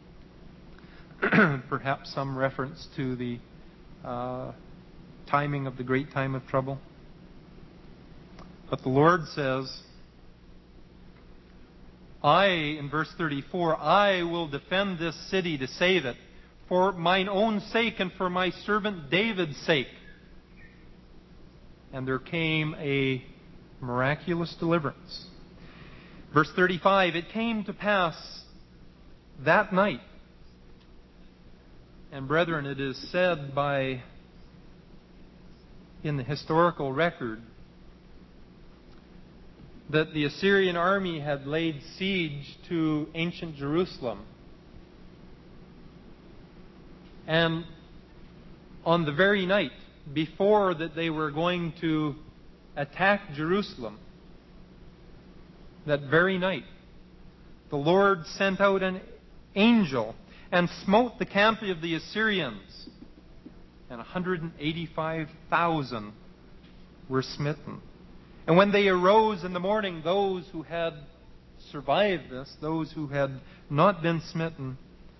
Perhaps some reference to the uh, timing of the great time of trouble. But the Lord says, I, in verse thirty-four, I will defend this city to save it, for mine own sake and for my servant David's sake. And there came a miraculous deliverance. Verse thirty-five, it came to pass that night. And brethren, it is said by, in the historical record, that the Assyrian army had laid siege to ancient Jerusalem. And on the very night before that they were going to attack Jerusalem, that very night, the Lord sent out an angel and smote the camp of the Assyrians, and one hundred eighty-five thousand were smitten. And when they arose in the morning, those who had survived this, those who had not been smitten,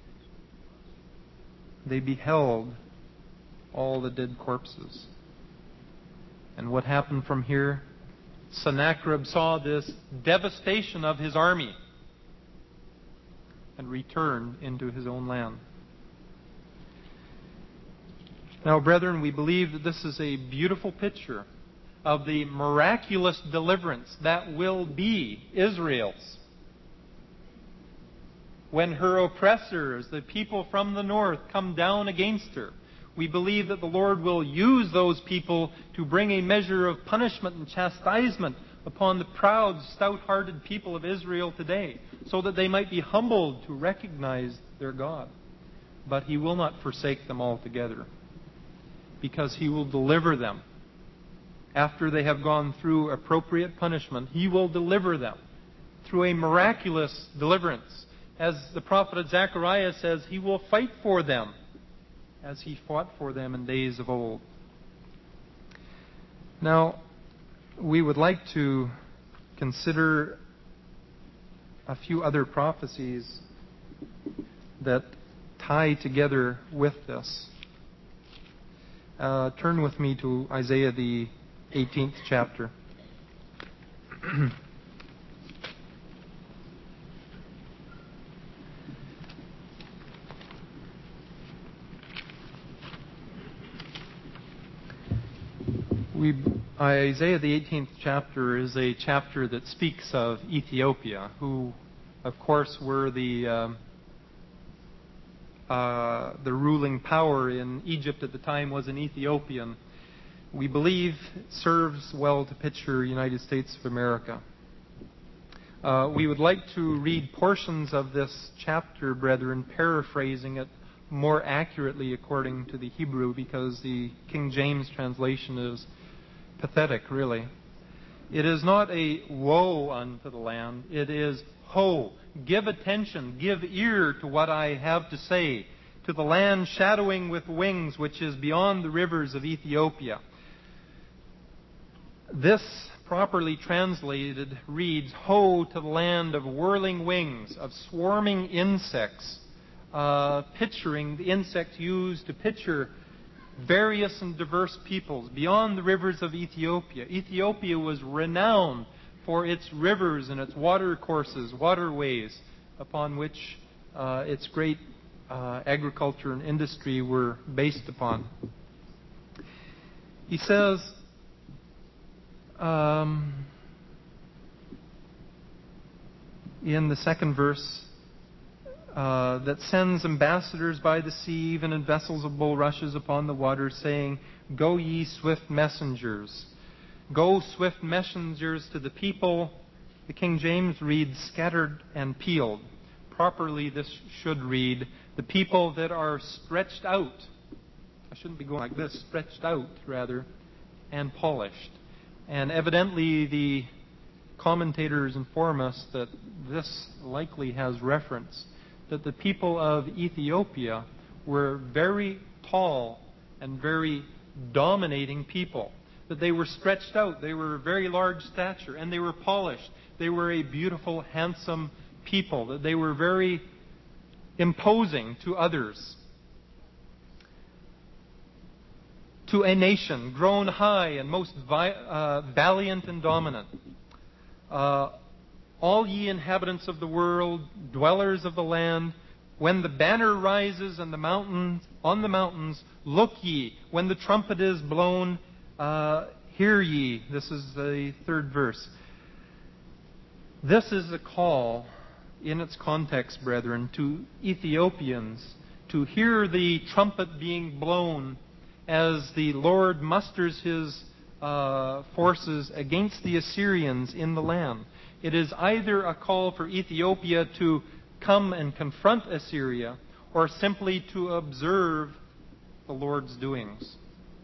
they beheld all the dead corpses. And what happened from here? Sennacherib saw this devastation of his army and returned into his own land. Now, brethren, we believe that this is a beautiful picture of the miraculous deliverance that will be Israel's. When her oppressors, the people from the north, come down against her, we believe that the Lord will use those people to bring a measure of punishment and chastisement upon the proud, stout-hearted people of Israel today, so that they might be humbled to recognize their God. But He will not forsake them altogether, because He will deliver them. After they have gone through appropriate punishment, He will deliver them through a miraculous deliverance. As the prophet Zechariah says, He will fight for them as He fought for them in days of old. Now, we would like to consider a few other prophecies that tie together with this. Uh, turn with me to Isaiah the eighteenth chapter. We, Isaiah the eighteenth chapter is a chapter that speaks of Ethiopia, who, of course, were the um, uh, the ruling power in Egypt at the time was an Ethiopian. We believe it serves well to picture United States of America. Uh, we would like to read portions of this chapter, brethren, paraphrasing it more accurately according to the Hebrew, because the King James translation is pathetic, really. It is not a woe unto the land. It is, ho, give attention, give ear to what I have to say, to the land shadowing with wings, which is beyond the rivers of Ethiopia. This, properly translated, reads, ho, to the land of whirling wings, of swarming insects, uh, picturing the insects used to picture various and diverse peoples beyond the rivers of Ethiopia. Ethiopia was renowned for its rivers and its watercourses, waterways, upon which uh, its great uh, agriculture and industry were based upon. He says, um, in the second verse, Uh, that sends ambassadors by the sea, even in vessels of bulrushes upon the water, saying, Go ye swift messengers. Go swift messengers to the people. The King James reads, scattered and peeled. Properly, this should read, the people that are stretched out. I shouldn't be going like this, stretched out, rather, and polished. And evidently the commentators inform us that this likely has reference, that the people of Ethiopia were very tall and very dominating people, that they were stretched out, they were very large stature, and they were polished. They were a beautiful, handsome people, that they were very imposing to others. To a nation grown high and most vi- uh, valiant and dominant. Uh, all ye inhabitants of the world, dwellers of the land, when the banner rises and the mountains on the mountains, look ye. When the trumpet is blown, uh, hear ye. This is the third verse. This is a call, in its context, brethren, to Ethiopians to hear the trumpet being blown as the Lord musters his uh, forces against the Assyrians in the land. It is either a call for Ethiopia to come and confront Assyria, or simply to observe the Lord's doings.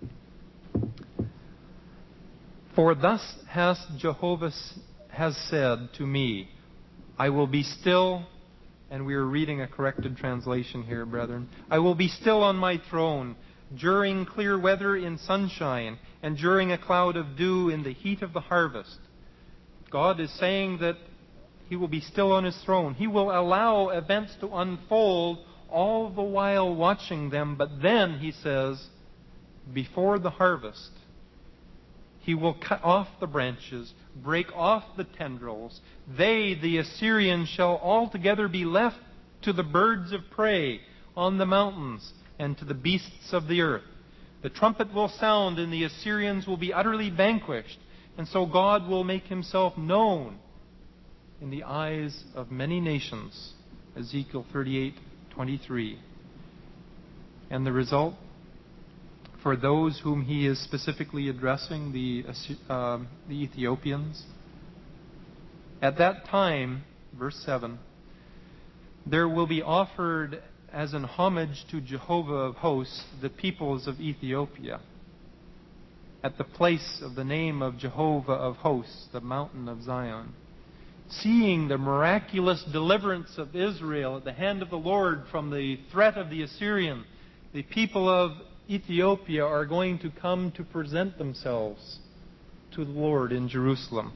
For thus has Jehovah has said to me, I will be still, and we are reading a corrected translation here, brethren. I will be still on my throne, during clear weather in sunshine, and during a cloud of dew in the heat of the harvest. God is saying that He will be still on His throne. He will allow events to unfold, all the while watching them. But then, He says, before the harvest, He will cut off the branches, break off the tendrils. They, the Assyrians, shall altogether be left to the birds of prey on the mountains and to the beasts of the earth. The trumpet will sound, and the Assyrians will be utterly vanquished. And so God will make Himself known in the eyes of many nations. Ezekiel thirty-eight twenty-three. And the result, for those whom He is specifically addressing, the, uh, the Ethiopians, at that time, verse seven, there will be offered as an homage to Jehovah of hosts the peoples of Ethiopia, at the place of the name of Jehovah of hosts, the mountain of Zion. Seeing the miraculous deliverance of Israel at the hand of the Lord from the threat of the Assyrian, the people of Ethiopia are going to come to present themselves to the Lord in Jerusalem.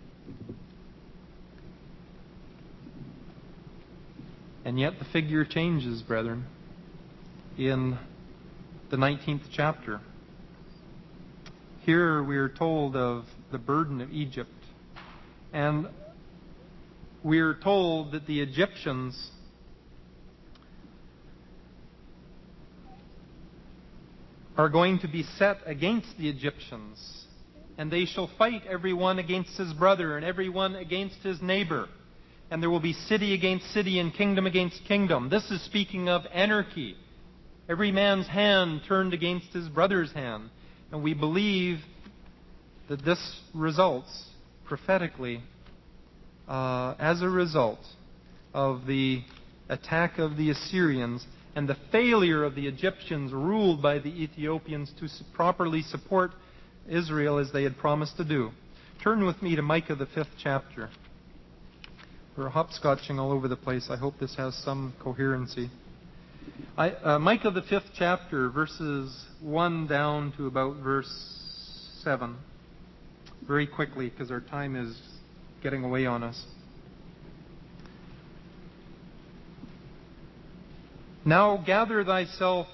And yet the figure changes, brethren, in the nineteenth chapter. Here we are told of the burden of Egypt. And we are told that the Egyptians are going to be set against the Egyptians. And they shall fight every one against his brother and every one against his neighbor. And there will be city against city and kingdom against kingdom. This is speaking of anarchy. Every man's hand turned against his brother's hand. And we believe that this results prophetically uh, as a result of the attack of the Assyrians and the failure of the Egyptians ruled by the Ethiopians to properly support Israel as they had promised to do. Turn with me to Micah, the fifth chapter. We're hopscotching all over the place. I hope this has some coherency. I, uh, Micah, the fifth chapter, verses one down to about verse seven. Very quickly, because our time is getting away on us. Now gather thyself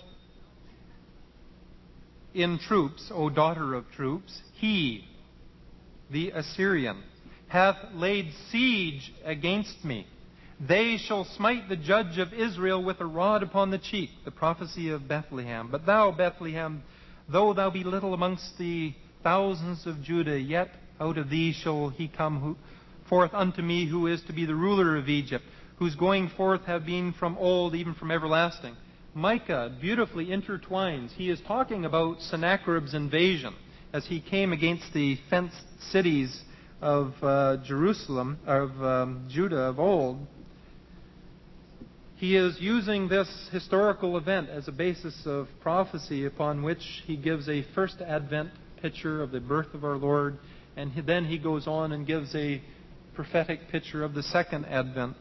in troops, O daughter of troops. He, the Assyrian, hath laid siege against me. They shall smite the judge of Israel with a rod upon the cheek. The prophecy of Bethlehem. But thou, Bethlehem, though thou be little amongst the thousands of Judah, yet out of thee shall he come who, forth unto me, who is to be the ruler of Egypt, whose going forth have been from old, even from everlasting. Micah beautifully intertwines. He is talking about Sennacherib's invasion as he came against the fenced cities of uh, Jerusalem, of um, Judah of old. He is using this historical event as a basis of prophecy upon which he gives a first Advent picture of the birth of our Lord And he, then he goes on and gives a prophetic picture of the second advent.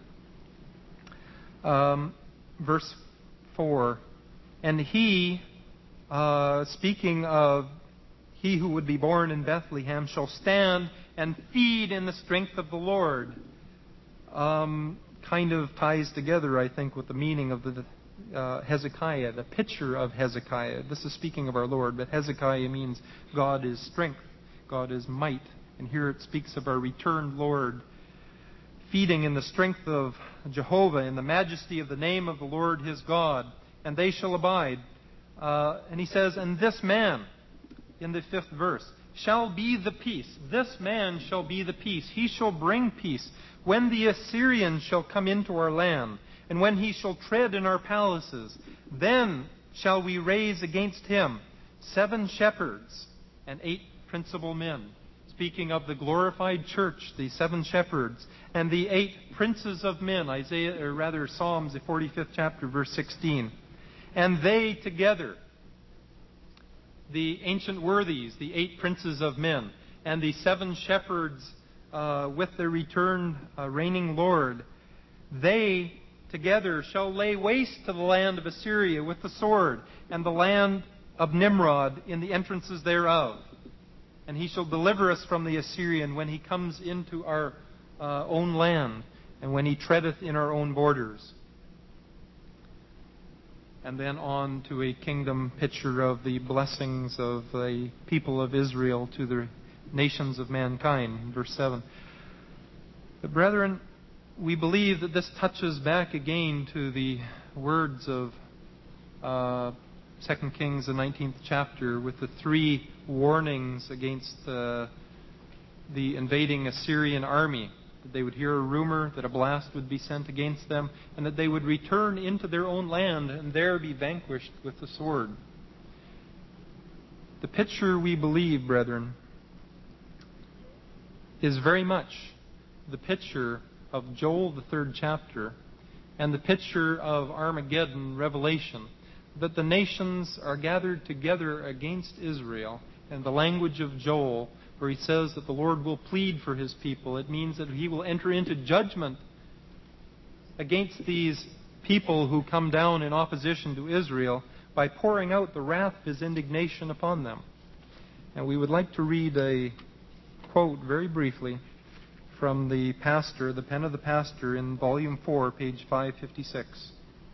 Um, verse four. And he, uh, speaking of he who would be born in Bethlehem, shall stand and feed in the strength of the Lord. Um, kind of ties together, I think, with the meaning of the uh, Hezekiah, the picture of Hezekiah. This is speaking of our Lord, but Hezekiah means God is strength, God is might. And here it speaks of our returned Lord, feeding in the strength of Jehovah, in the majesty of the name of the Lord his God, and they shall abide. Uh, and he says, and this man, in the fifth verse, shall be the peace. This man shall be the peace. He shall bring peace. When the Assyrian shall come into our land, and when he shall tread in our palaces, then shall we raise against him seven shepherds and eight principal men. Speaking of the glorified church, the seven shepherds, and the eight princes of men, Isaiah, or rather Psalms, the forty-fifth chapter, verse sixteen. And they together, the ancient worthies, the eight princes of men, and the seven shepherds uh, with their returned uh, reigning Lord, they together shall lay waste to the land of Assyria with the sword, and the land of Nimrod in the entrances thereof. And he shall deliver us from the Assyrian when he comes into our uh, own land, and when he treadeth in our own borders. And then on to a kingdom picture of the blessings of the people of Israel to the nations of mankind. Verse seven. But brethren, we believe that this touches back again to the words of uh, Second Kings, the nineteenth chapter, with the three warnings against uh, the invading Assyrian army. That they would hear a rumor that a blast would be sent against them, and that they would return into their own land and there be vanquished with the sword. The picture, we believe, brethren, is very much the picture of Joel, the third chapter, and the picture of Armageddon, Revelation, that the nations are gathered together against Israel. And the language of Joel, where he says that the Lord will plead for his people, it means that he will enter into judgment against these people who come down in opposition to Israel by pouring out the wrath of his indignation upon them. And we would like to read a quote very briefly from the pastor, the pen of the pastor, in volume four, page five fifty-six.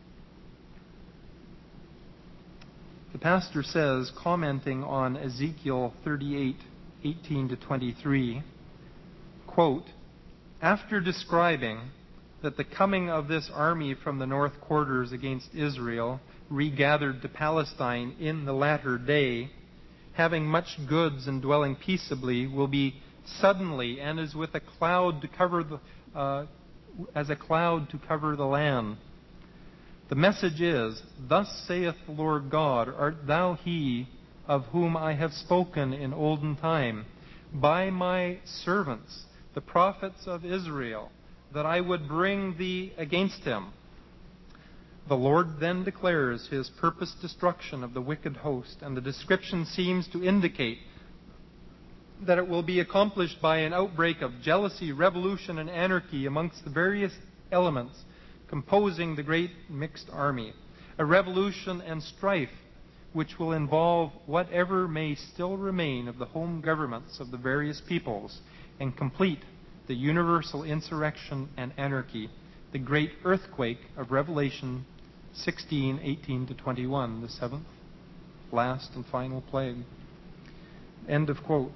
The pastor says, commenting on Ezekiel thirty-eight, eighteen to twenty-three, quote, after describing that the coming of this army from the north quarters against Israel, regathered to Palestine in the latter day, having much goods and dwelling peaceably, will be suddenly and as with a cloud to cover the, uh, as a cloud to cover the land. The message is, thus saith the Lord God, art thou he of whom I have spoken in olden time, by my servants, the prophets of Israel, that I would bring thee against him. The Lord then declares his purposed destruction of the wicked host, and the description seems to indicate that it will be accomplished by an outbreak of jealousy, revolution, and anarchy amongst the various elements composing the great mixed army. A revolution and strife which will involve whatever may still remain of the home governments of the various peoples and complete the universal insurrection and anarchy, the great earthquake of Revelation sixteen, eighteen to twenty-one, the seventh, last and final plague. End of quote.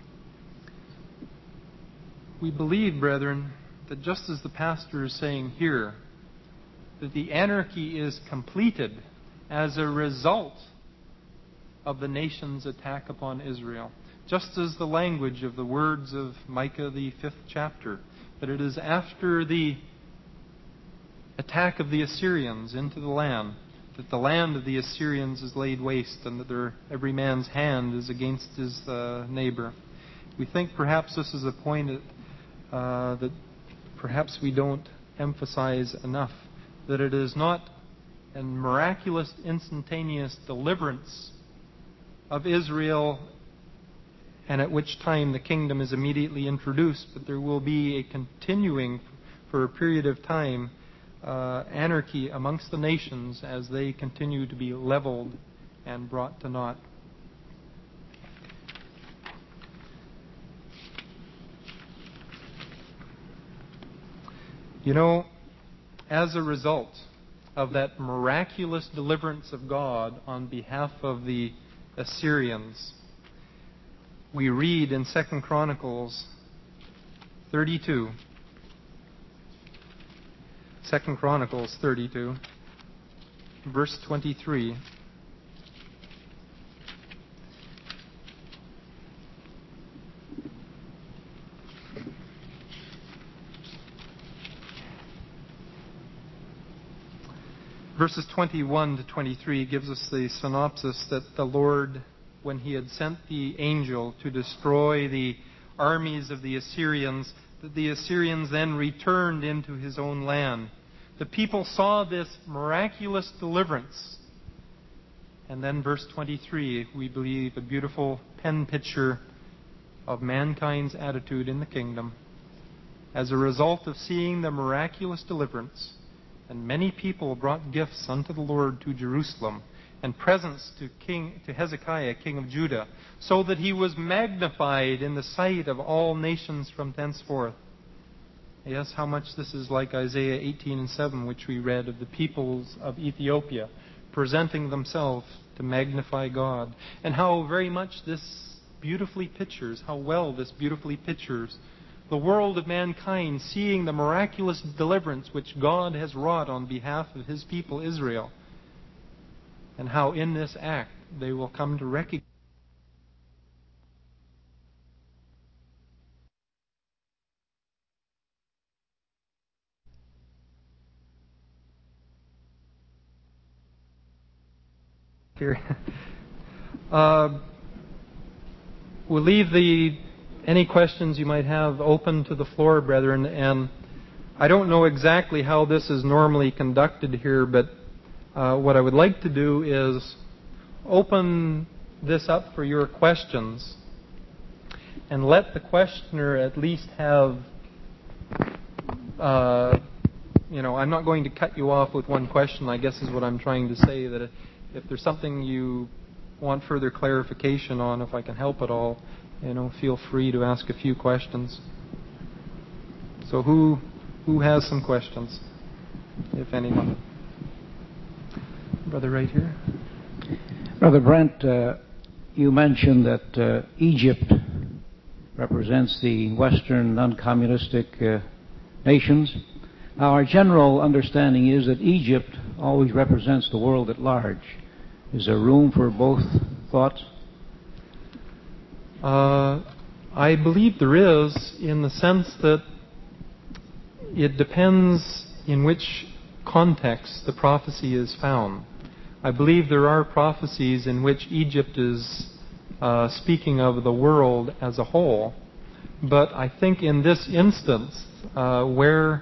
We believe, brethren, that just as the pastor is saying here, that the anarchy is completed as a result of the nation's attack upon Israel. Just as the language of the words of Micah, the fifth chapter, that it is after the attack of the Assyrians into the land, that the land of the Assyrians is laid waste, and that their, every man's hand is against his uh, neighbor. We think perhaps this is a point that, uh, that perhaps we don't emphasize enough, that it is not a miraculous, instantaneous deliverance of Israel and at which time the kingdom is immediately introduced, but there will be a continuing, for a period of time, uh, anarchy amongst the nations as they continue to be leveled and brought to naught. You know, as a result of that miraculous deliverance of God on behalf of the Assyrians, we read in Second Chronicles thirty-two, Second Chronicles thirty-two, verse twenty-three. Verses twenty-one to twenty-three gives us the synopsis that the Lord, when He had sent the angel to destroy the armies of the Assyrians, that the Assyrians then returned into His own land. The people saw this miraculous deliverance. And then verse twenty-three, we believe, a beautiful pen picture of mankind's attitude in the kingdom. As a result of seeing the miraculous deliverance, and many people brought gifts unto the Lord to Jerusalem, and presents to King to Hezekiah, king of Judah, so that he was magnified in the sight of all nations from thenceforth. Yes, how much this is like Isaiah eighteen and seven, which we read of the peoples of Ethiopia presenting themselves to magnify God, and how very much this beautifully pictures, how well this beautifully pictures the world of mankind seeing the miraculous deliverance which God has wrought on behalf of His people Israel, and how in this act they will come to recognize here. uh, we'll leave the any questions you might have open to the floor, brethren, and I don't know exactly how this is normally conducted here, but uh, what I would like to do is open this up for your questions and let the questioner at least have, uh, you know, I'm not going to cut you off with one question, I guess is what I'm trying to say, that if there's something you want further clarification on, if I can help at all, you know, feel free to ask a few questions. So who who has some questions, if anyone? Brother right here. Brother Brent, uh, you mentioned that uh, Egypt represents the Western non-communistic uh, nations. Now, our general understanding is that Egypt always represents the world at large. Is there room for both thoughts? Uh, I believe there is, in the sense that it depends in which context the prophecy is found. I believe there are prophecies in which Egypt is uh, speaking of the world as a whole, but I think in this instance, uh, where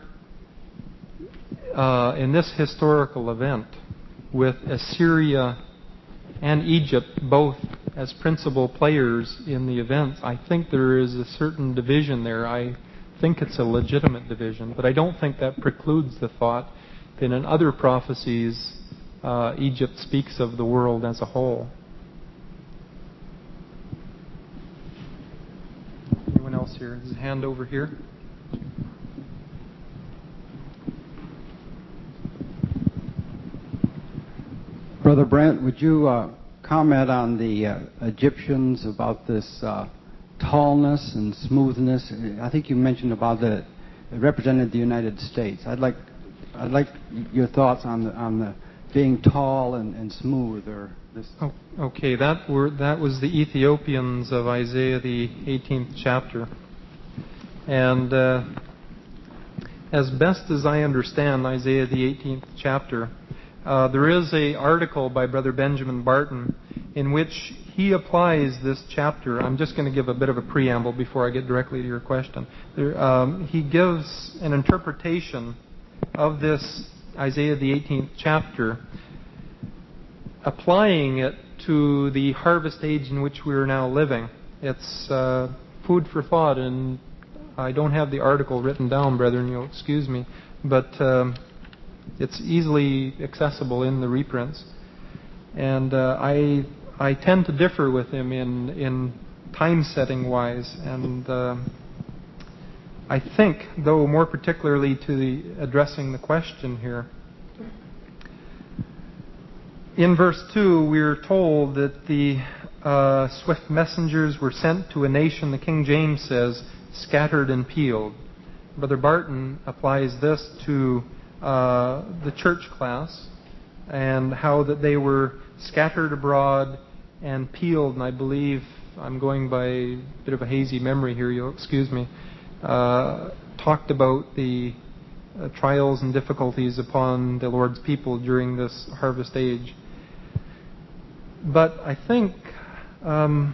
uh, in this historical event, with Assyria and Egypt both as principal players in the events, I think there is a certain division there. I think it's a legitimate division, but I don't think that precludes the thought that in other prophecies uh, Egypt speaks of the world as a whole. Anyone else here? There's a hand over here. Brother Brent, would you uh, comment on the uh, Egyptians about this uh, tallness and smoothness? I think you mentioned about that it represented the United States. I'd like, I'd like your thoughts on the on the being tall and, and smooth, or this. Oh, okay, that were that was the Ethiopians of Isaiah the eighteenth chapter, and uh, as best as I understand Isaiah the eighteenth chapter. Uh, there is an article by Brother Benjamin Barton in which he applies this chapter. I'm just going to give a bit of a preamble before I get directly to your question. There, um, he gives an interpretation of this Isaiah the eighteenth chapter, applying it to the harvest age in which we are now living. it's uh, food for thought, and I don't have the article written down, brethren, you'll excuse me, but um, it's easily accessible in the reprints. And uh, I I tend to differ with him in, in time setting wise, and uh, I think, though more particularly to the addressing the question here, in verse two we're told that the uh, swift messengers were sent to a nation, the King James says, scattered and peeled. Brother Barton applies this to uh, the church class, and how that they were scattered abroad and peeled, and I believe, I'm going by a bit of a hazy memory here, you'll excuse me, uh, talked about the uh, trials and difficulties upon the Lord's people during this harvest age. But I think um,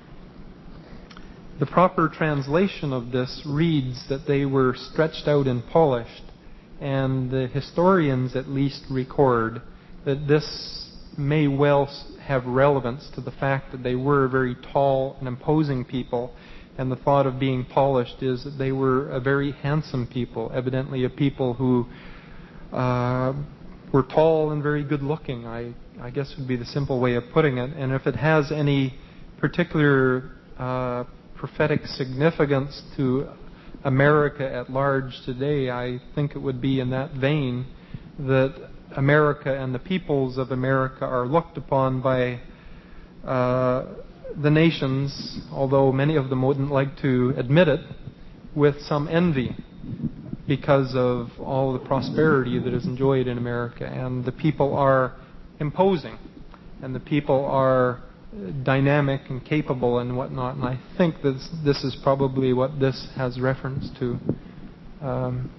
the proper translation of this reads that they were stretched out and polished, and the historians at least record that this may well have relevance to the fact that they were a very tall and imposing people, and the thought of being polished is that they were a very handsome people, evidently a people who uh, were tall and very good looking, I, I guess would be the simple way of putting it. And if it has any particular uh, prophetic significance to America at large today, I think it would be in that vein that America and the peoples of America are looked upon by uh, the nations, although many of them wouldn't like to admit it, with some envy because of all the prosperity that is enjoyed in America. And the people are imposing, and the people are dynamic and capable and whatnot. And I think that this is probably what this has reference to. Um,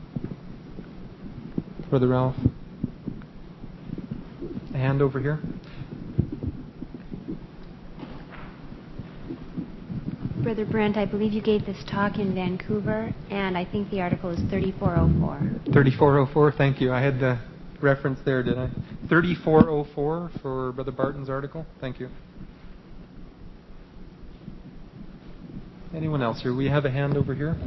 Brother Ralph. A hand over here. Brother Brent, I believe you gave this talk in Vancouver, and I think the article is thirty-four oh four. thirty-four oh four, thank you. I had the reference there, did I? thirty-four oh four for Brother Barton's article. Thank you. Anyone else here? We have a hand over here.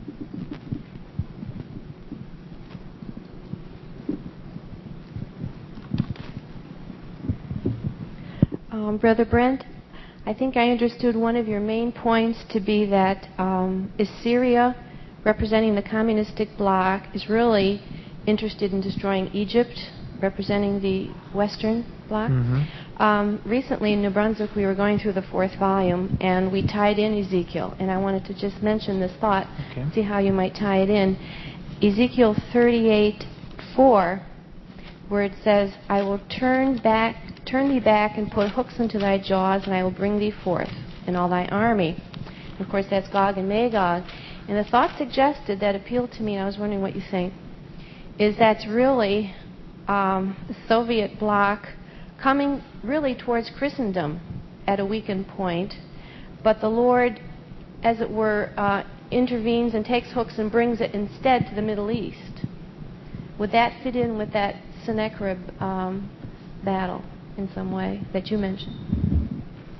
Um, Brother Brent, I think I understood one of your main points to be that um, Assyria, representing the communistic bloc, is really interested in destroying Egypt, representing the Western bloc. Mm-hmm. Um, recently in New Brunswick, we were going through the fourth volume, and we tied in Ezekiel, and I wanted to just mention this thought, okay. See how you might tie it in. Ezekiel thirty-eight four, where it says, I will turn back Turn thee back and put hooks into thy jaws, and I will bring thee forth and all thy army. And of course, that's Gog and Magog. And the thought suggested that appealed to me, and I was wondering what you think, is that's really um, the Soviet bloc coming really towards Christendom at a weakened point, but the Lord, as it were, uh, intervenes and takes hooks and brings it instead to the Middle East. Would that fit in with that Sennacherib um, battle in some way that you mentioned?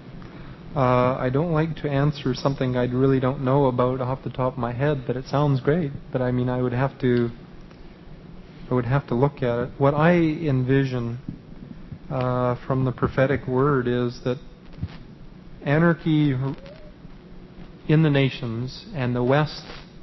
Uh, I don't like to answer something I really don't know about off the top of my head, but it sounds great. But I mean, I would have to, I would have to look at it. What I envision uh, from the prophetic word is that anarchy in the nations and the West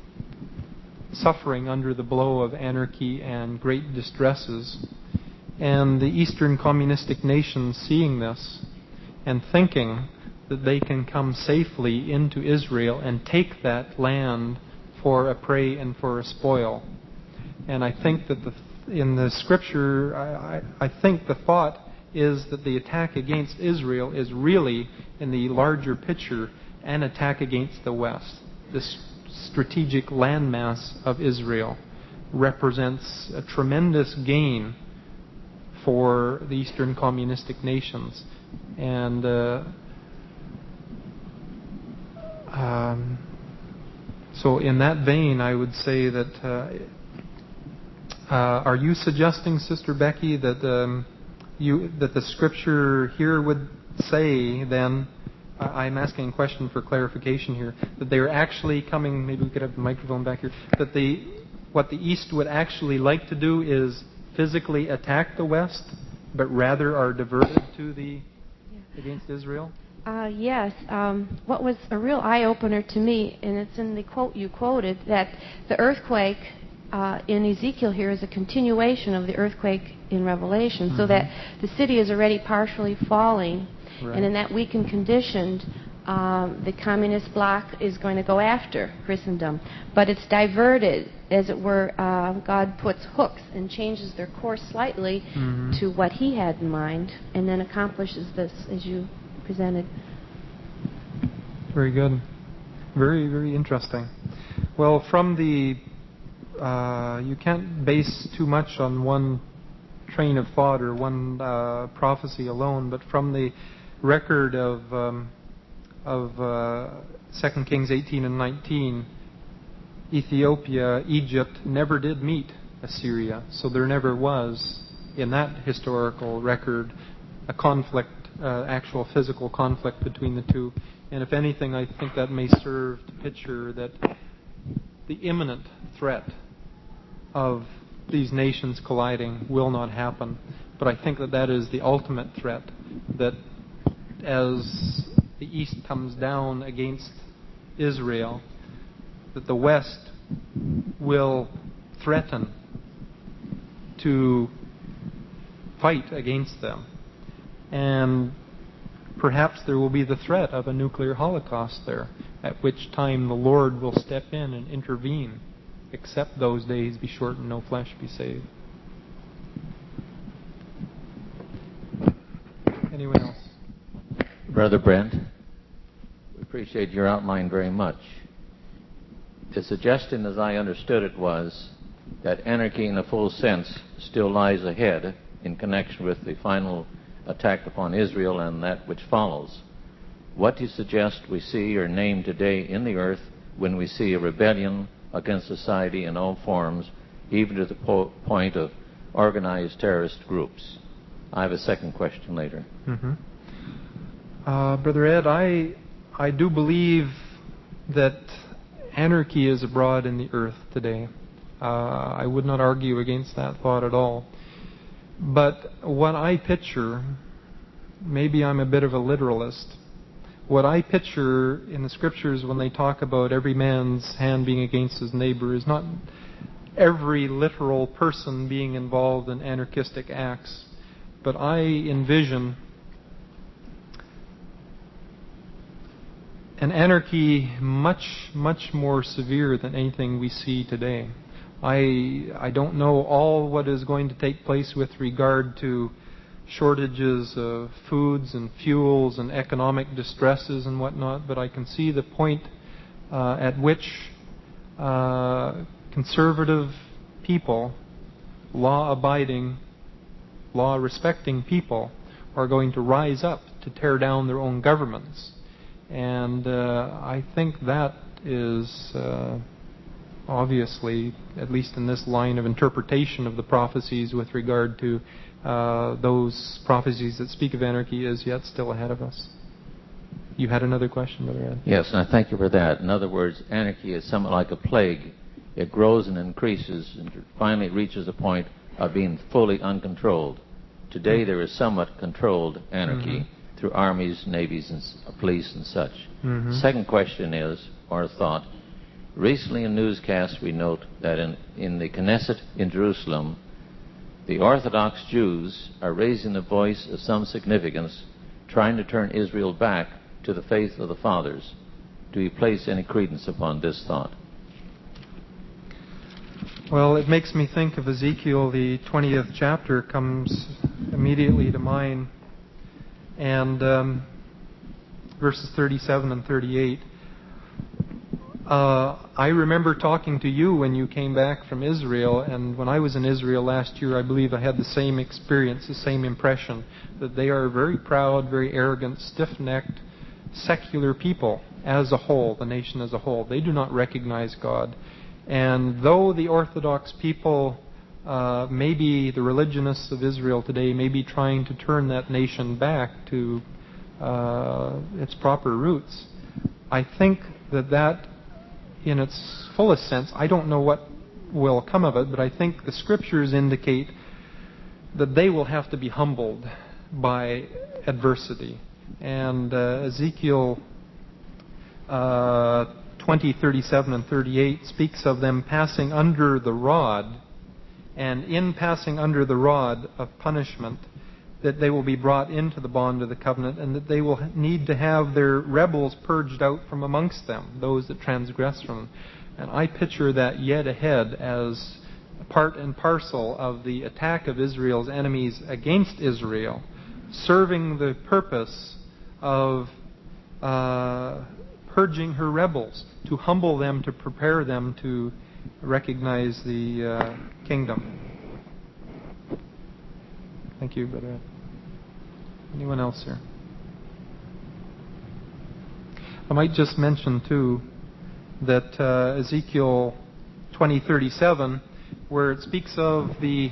suffering under the blow of anarchy and great distresses, and the Eastern communistic nations seeing this and thinking that they can come safely into Israel and take that land for a prey and for a spoil. And I think that the, in the scripture, I, I, I think the thought is that the attack against Israel is really, in the larger picture, an attack against the West. This strategic landmass of Israel represents a tremendous gain for the Eastern communistic nations. And uh, um, so in that vein, I would say that uh, uh, are you suggesting, Sister Becky, that um, you that the scripture here would say then I'm asking a question for clarification here, that they are actually coming, maybe we could have the microphone back here, that the, what the East would actually like to do is physically attack the West, but rather are diverted to the, against Israel? Uh, yes. Um, what was a real eye-opener to me, and it's in the quote you quoted, that the earthquake uh, in Ezekiel here is a continuation of the earthquake in Revelation, mm-hmm. so that the city is already partially falling, right. and in that weakened condition, um, the communist bloc is going to go after Christendom. But it's diverted, as it were. Uh, God puts hooks and changes their course slightly mm-hmm. to what he had in mind, and then accomplishes this, as you presented. Very good. Very, very interesting. Well, from the, uh, you can't base too much on one train of thought or one uh, prophecy alone, but from the record of um, of uh, Second Kings eighteen and nineteen, Ethiopia, Egypt never did meet Assyria, so there never was, in that historical record, a conflict, uh, actual physical conflict between the two. And if anything, I think that may serve to picture that the imminent threat of these nations colliding will not happen. But I think that that is the ultimate threat, that as the East comes down against Israel, that the West will threaten to fight against them. And perhaps there will be the threat of a nuclear holocaust there, at which time the Lord will step in and intervene, except those days be short and no flesh be saved. Anyone else? Brother Brent, we appreciate your outline very much. The suggestion, as I understood it, was that anarchy in a full sense still lies ahead in connection with the final attack upon Israel and that which follows. What do you suggest we see or name today in the earth when we see a rebellion against society in all forms, even to the po- point of organized terrorist groups? I have a second question later. Mm-hmm. Uh, Brother Ed, I I do believe that anarchy is abroad in the earth today. Uh, I would not argue against that thought at all. But what I picture, maybe I'm a bit of a literalist, what I picture in the scriptures when they talk about every man's hand being against his neighbor is not every literal person being involved in anarchistic acts, but I envision an anarchy much, much more severe than anything we see today. I I don't know all what is going to take place with regard to shortages of foods and fuels and economic distresses and whatnot, but I can see the point uh, at which uh, conservative people, law-abiding, law-respecting people, are going to rise up to tear down their own governments. And uh, I think that is uh, obviously, at least in this line of interpretation of the prophecies with regard to uh, those prophecies that speak of anarchy, is yet still ahead of us. You had another question, Brother Ed? Yes, and I thank you for that. In other words, anarchy is somewhat like a plague. It grows and increases and finally reaches a point of being fully uncontrolled. Today mm-hmm. there is somewhat controlled anarchy. Mm-hmm. through armies, navies, and police and such. Mm-hmm. Second question is, or thought, recently in newscasts we note that in, in the Knesset in Jerusalem, the Orthodox Jews are raising a voice of some significance, trying to turn Israel back to the faith of the fathers. Do you place any credence upon this thought? Well, it makes me think of Ezekiel, the twentieth chapter comes immediately to mind. And um, verses thirty-seven and thirty-eight. Uh, I remember talking to you when you came back from Israel, and when I was in Israel last year, I believe I had the same experience, the same impression, that they are very proud, very arrogant, stiff-necked, secular people as a whole, the nation as a whole. They do not recognize God. And though the Orthodox people, Uh, maybe the religionists of Israel today may be trying to turn that nation back to uh, its proper roots. I think that that, in its fullest sense, I don't know what will come of it, but I think the Scriptures indicate that they will have to be humbled by adversity. And uh, Ezekiel uh, twenty, thirty-seven, and thirty-eight speaks of them passing under the rod, and in passing under the rod of punishment, that they will be brought into the bond of the covenant, and that they will need to have their rebels purged out from amongst them, those that transgress from them. And I picture that yet ahead as part and parcel of the attack of Israel's enemies against Israel, serving the purpose of uh, purging her rebels, to humble them, to prepare them to recognize the uh, kingdom. Thank you, Brother Ed. Anyone else here? I might just mention, too, that uh, Ezekiel twenty thirty-seven, where it speaks of the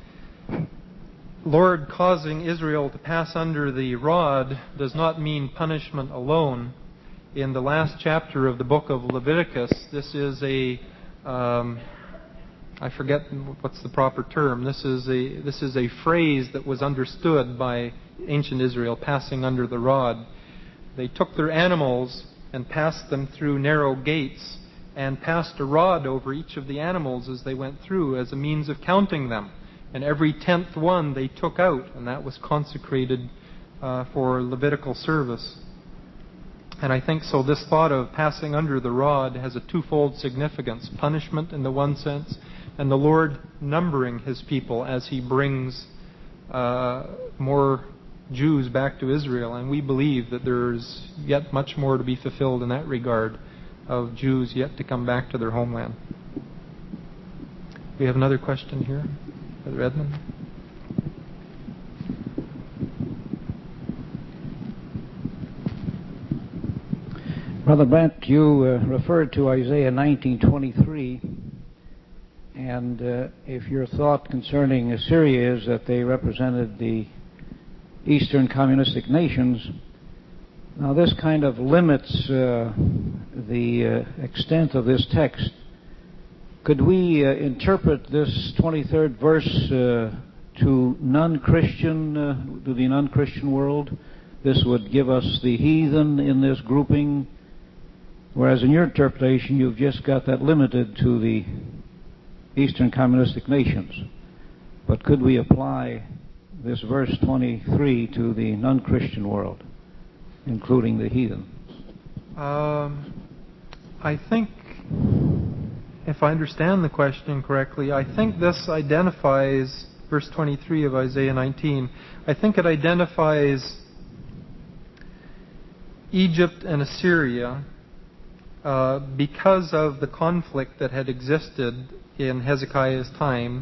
Lord causing Israel to pass under the rod, does not mean punishment alone. In the last chapter of the book of Leviticus, this is a, um, I forget what's the proper term. This is a this is a phrase that was understood by ancient Israel, passing under the rod. They took their animals and passed them through narrow gates, and passed a rod over each of the animals as they went through, as a means of counting them. And every tenth one they took out, and that was consecrated uh, for Levitical service. And I think so this thought of passing under the rod has a twofold significance: punishment in the one sense, and the Lord numbering His people as He brings uh, more Jews back to Israel. And we believe that there's yet much more to be fulfilled in that regard, of Jews yet to come back to their homeland. We have another question here. Brother Edmund? Brother Brent, you uh, referred to Isaiah nineteen twenty-three, and uh, if your thought concerning Assyria is that they represented the Eastern communistic nations, now this kind of limits uh, the uh, extent of this text. Could we uh, interpret this twenty-third verse uh, to non-Christian, uh, to the non-Christian world? This would give us the heathen in this grouping, whereas in your interpretation you've just got that limited to the Eastern communistic nations. But could we apply this verse twenty-three to the non-Christian world, including the heathen? Um, I think, if I understand the question correctly, I think this identifies, verse twenty-three of Isaiah nineteen, I think it identifies Egypt and Assyria uh, because of the conflict that had existed in Hezekiah's time.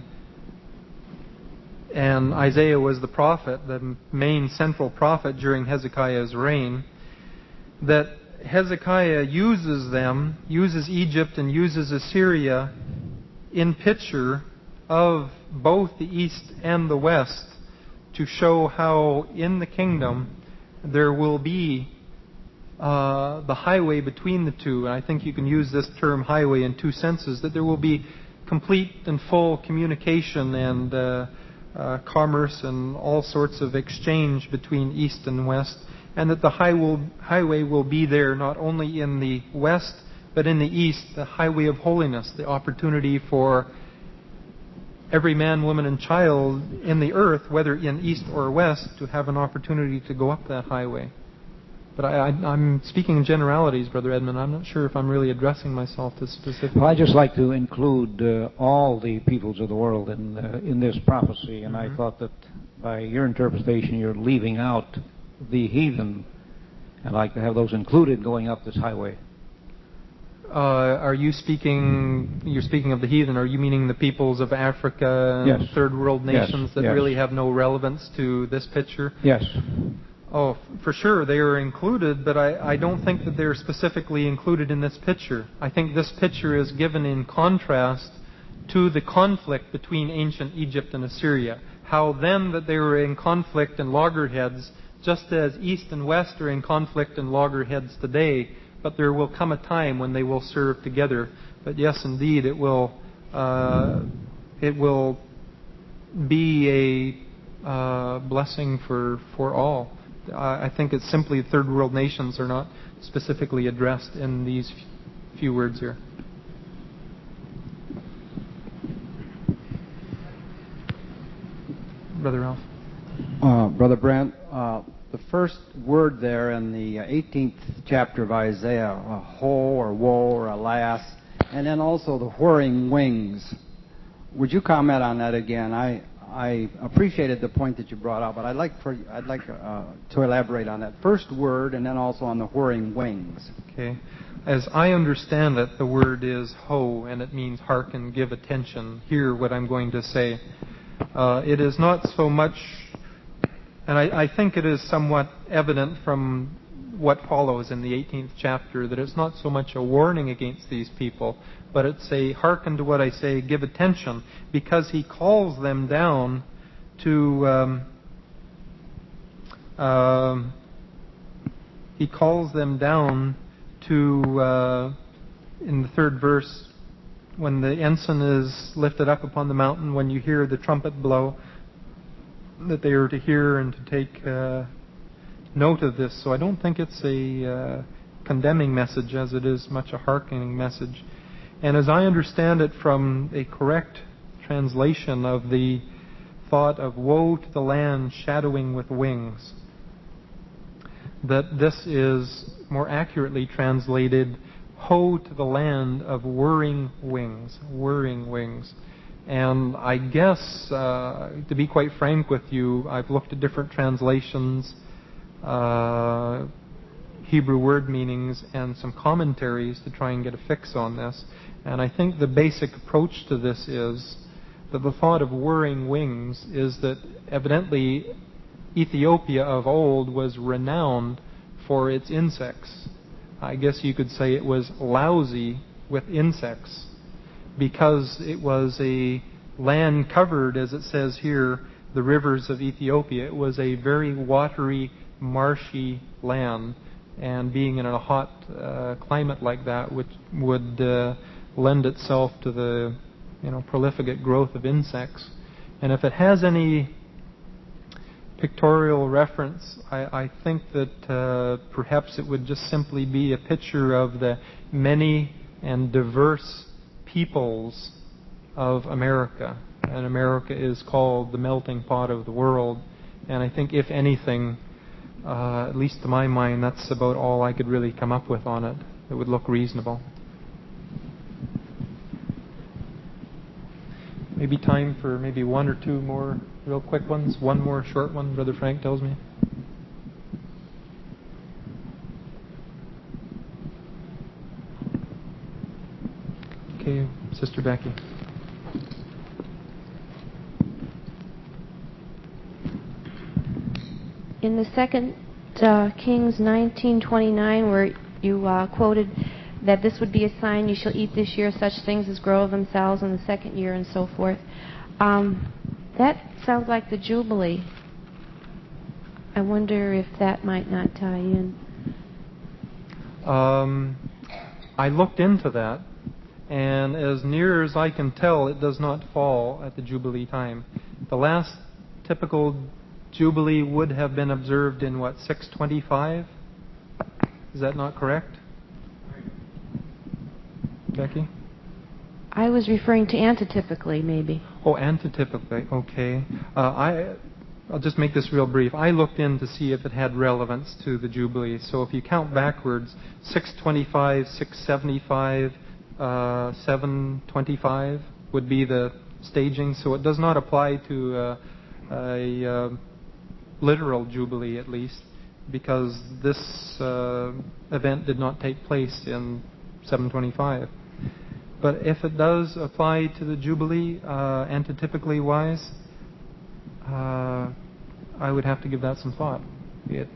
And Isaiah was the prophet, the main central prophet during Hezekiah's reign, that Hezekiah uses them, uses Egypt and uses Assyria in picture of both the East and the West, to show how in the kingdom there will be uh, the highway between the two. And I think you can use this term highway in two senses, that there will be complete and full communication and uh, uh, commerce and all sorts of exchange between East and West, and that the highway will be there not only in the West, but in the East, the highway of holiness, the opportunity for every man, woman, and child in the earth, whether in East or West, to have an opportunity to go up that highway. But I, I, I'm speaking in generalities, Brother Edmund. I'm not sure if I'm really addressing myself to specific. Well, I'd just like to include uh, all the peoples of the world in uh, in this prophecy, and mm-hmm. I thought that by your interpretation, you're leaving out the heathen. I'd like to have those included going up this highway. Uh, are you speaking? You're speaking of the heathen. Are you meaning the peoples of Africa and yes. third world nations yes. that yes. really have no relevance to this picture? Yes. Oh, for sure, they are included, but I, I don't think that they're specifically included in this picture. I think this picture is given in contrast to the conflict between ancient Egypt and Assyria. How then that they were in conflict and loggerheads, just as East and West are in conflict and loggerheads today, but there will come a time when they will serve together. But yes, indeed, it will uh, it will be a uh, blessing for for all. Uh, I think it's simply third world nations are not specifically addressed in these f- few words here. Brother Ralph. Uh, Brother Brent, uh, the first word there in the eighteenth chapter of Isaiah, a ho or woe or alas, and then also the whirring wings. Would you comment on that again? I I appreciated the point that you brought out, but I'd like for I'd like uh, to elaborate on that first word and then also on the whirring wings. Okay. As I understand it, the word is ho, and it means hearken, give attention, hear what I'm going to say. Uh, it is not so much, and I, I think it is somewhat evident from what follows in the eighteenth chapter, that it's not so much a warning against these people, but it's a hearken to what I say, give attention, because he calls them down to, um, uh, he calls them down to, uh, in the third verse, when the ensign is lifted up upon the mountain, when you hear the trumpet blow, that they are to hear and to take uh, note of this. So I don't think it's a uh, condemning message as it is much a hearkening message. And as I understand it from a correct translation of the thought of woe to the land shadowing with wings, that this is more accurately translated ho to the land of whirring wings, whirring wings. And I guess, uh, to be quite frank with you, I've looked at different translations, uh, Hebrew word meanings, and some commentaries to try and get a fix on this. And I think the basic approach to this is that the thought of whirring wings is that evidently Ethiopia of old was renowned for its insects. I guess you could say it was lousy with insects because it was a land covered, as it says here, the rivers of Ethiopia. It was a very watery, marshy land, and being in a hot uh, climate like that, which would uh, lend itself to the, you know, prolific growth of insects. And if it has any pictorial reference, I, I think that uh, perhaps it would just simply be a picture of the many and diverse peoples of America. And America is called the melting pot of the world. And I think, if anything, uh, at least to my mind, that's about all I could really come up with on it. It would look reasonable. Maybe time for maybe one or two more real quick ones. One more short one, Brother Frank tells me. Okay, Sister Becky. In the second uh, Kings nineteen twenty-nine, where you uh, quoted that this would be a sign, you shall eat this year such things as grow of themselves in the second year, and so forth. Um, that sounds like the Jubilee. I wonder if that might not tie in. Um, I looked into that, and as near as I can tell, it does not fall at the Jubilee time. The last typical Jubilee would have been observed in, what, six twenty-five? Is that not correct? Becky? I was referring to antitypically, maybe. Oh, antitypically, okay. Uh, I, I'll just make this real brief. I looked in to see if it had relevance to the Jubilee. So if you count backwards, six twenty-five, six seventy-five, uh, seven twenty-five would be the staging. So it does not apply to uh, a uh, literal Jubilee, at least, because this uh, event did not take place in seven twenty-five. But if it does apply to the Jubilee, uh, antitypically wise, uh, I would have to give that some thought. It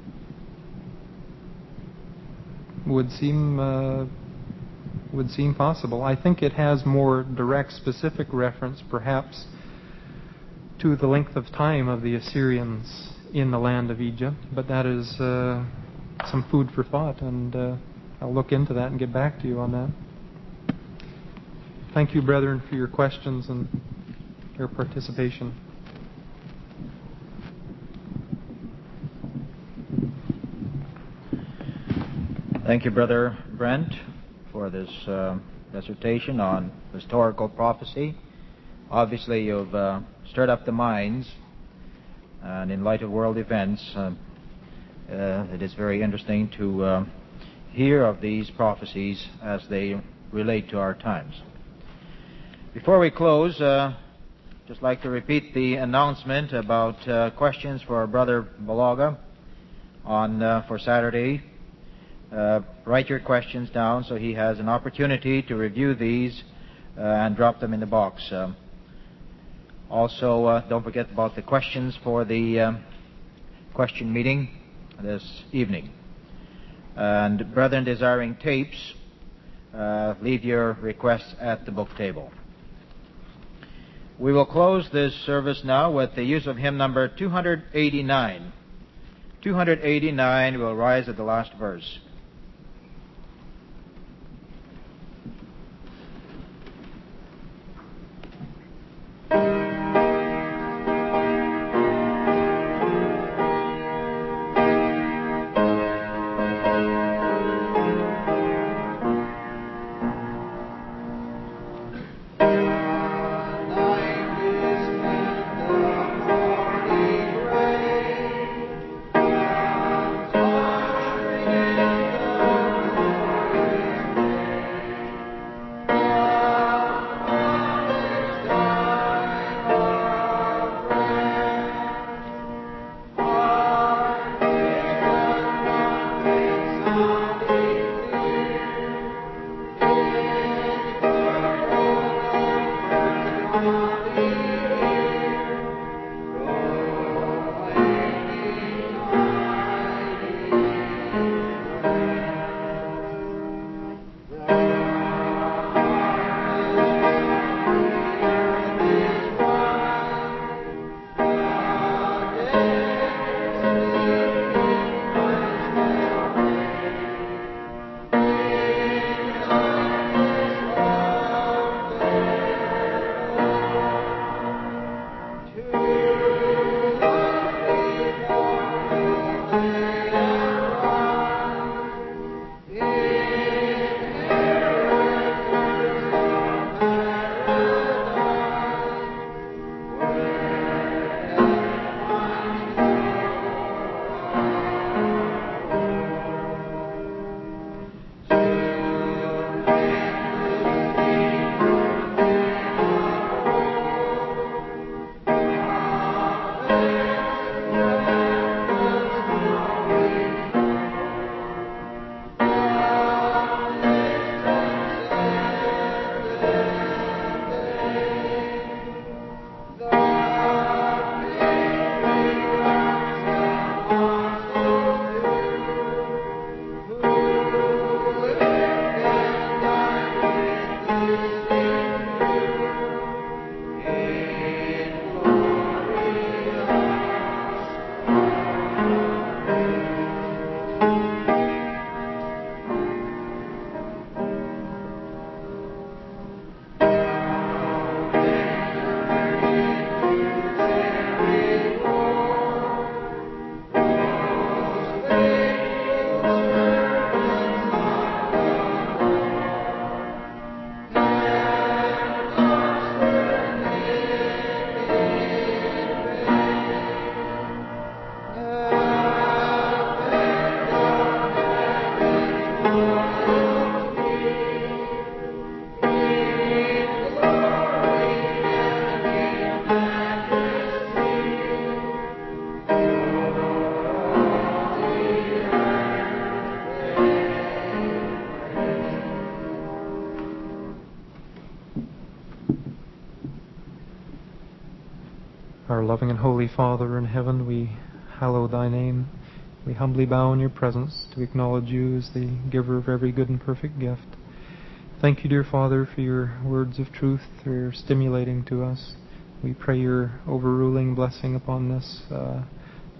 would seem uh, would seem possible. I think it has more direct, specific reference, perhaps, to the length of time of the Assyrians in the land of Egypt, but that is uh, some food for thought, and uh, I'll look into that and get back to you on that. Thank you, brethren, for your questions and your participation. Thank you, Brother Brent, for this uh, dissertation on historical prophecy. Obviously, you've uh, stirred up the minds, and in light of world events, uh, uh, it is very interesting to uh, hear of these prophecies as they relate to our times. Before we close, uh, just like to repeat the announcement about uh, questions for Brother Balaga on uh, for Saturday. Uh, write your questions down so he has an opportunity to review these uh, and drop them in the box. Um, also, uh, don't forget about the questions for the um, question meeting this evening. And brethren desiring tapes, uh, leave your requests at the book table. We will close this service now with the use of hymn number two eighty-nine. two eighty-nine will rise at the last verse. Our loving and holy Father in heaven, we hallow thy name. We humbly bow in your presence to acknowledge you as the giver of every good and perfect gift. Thank you, dear Father, for your words of truth. They're stimulating to us. We pray your overruling blessing upon this uh,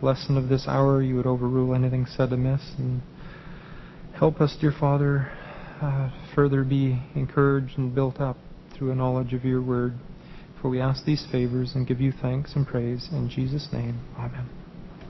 lesson of this hour, you would overrule anything said amiss, and help us, dear Father, uh, further be encouraged and built up through a knowledge of your word. For we ask these favors and give you thanks and praise in Jesus' name. Amen.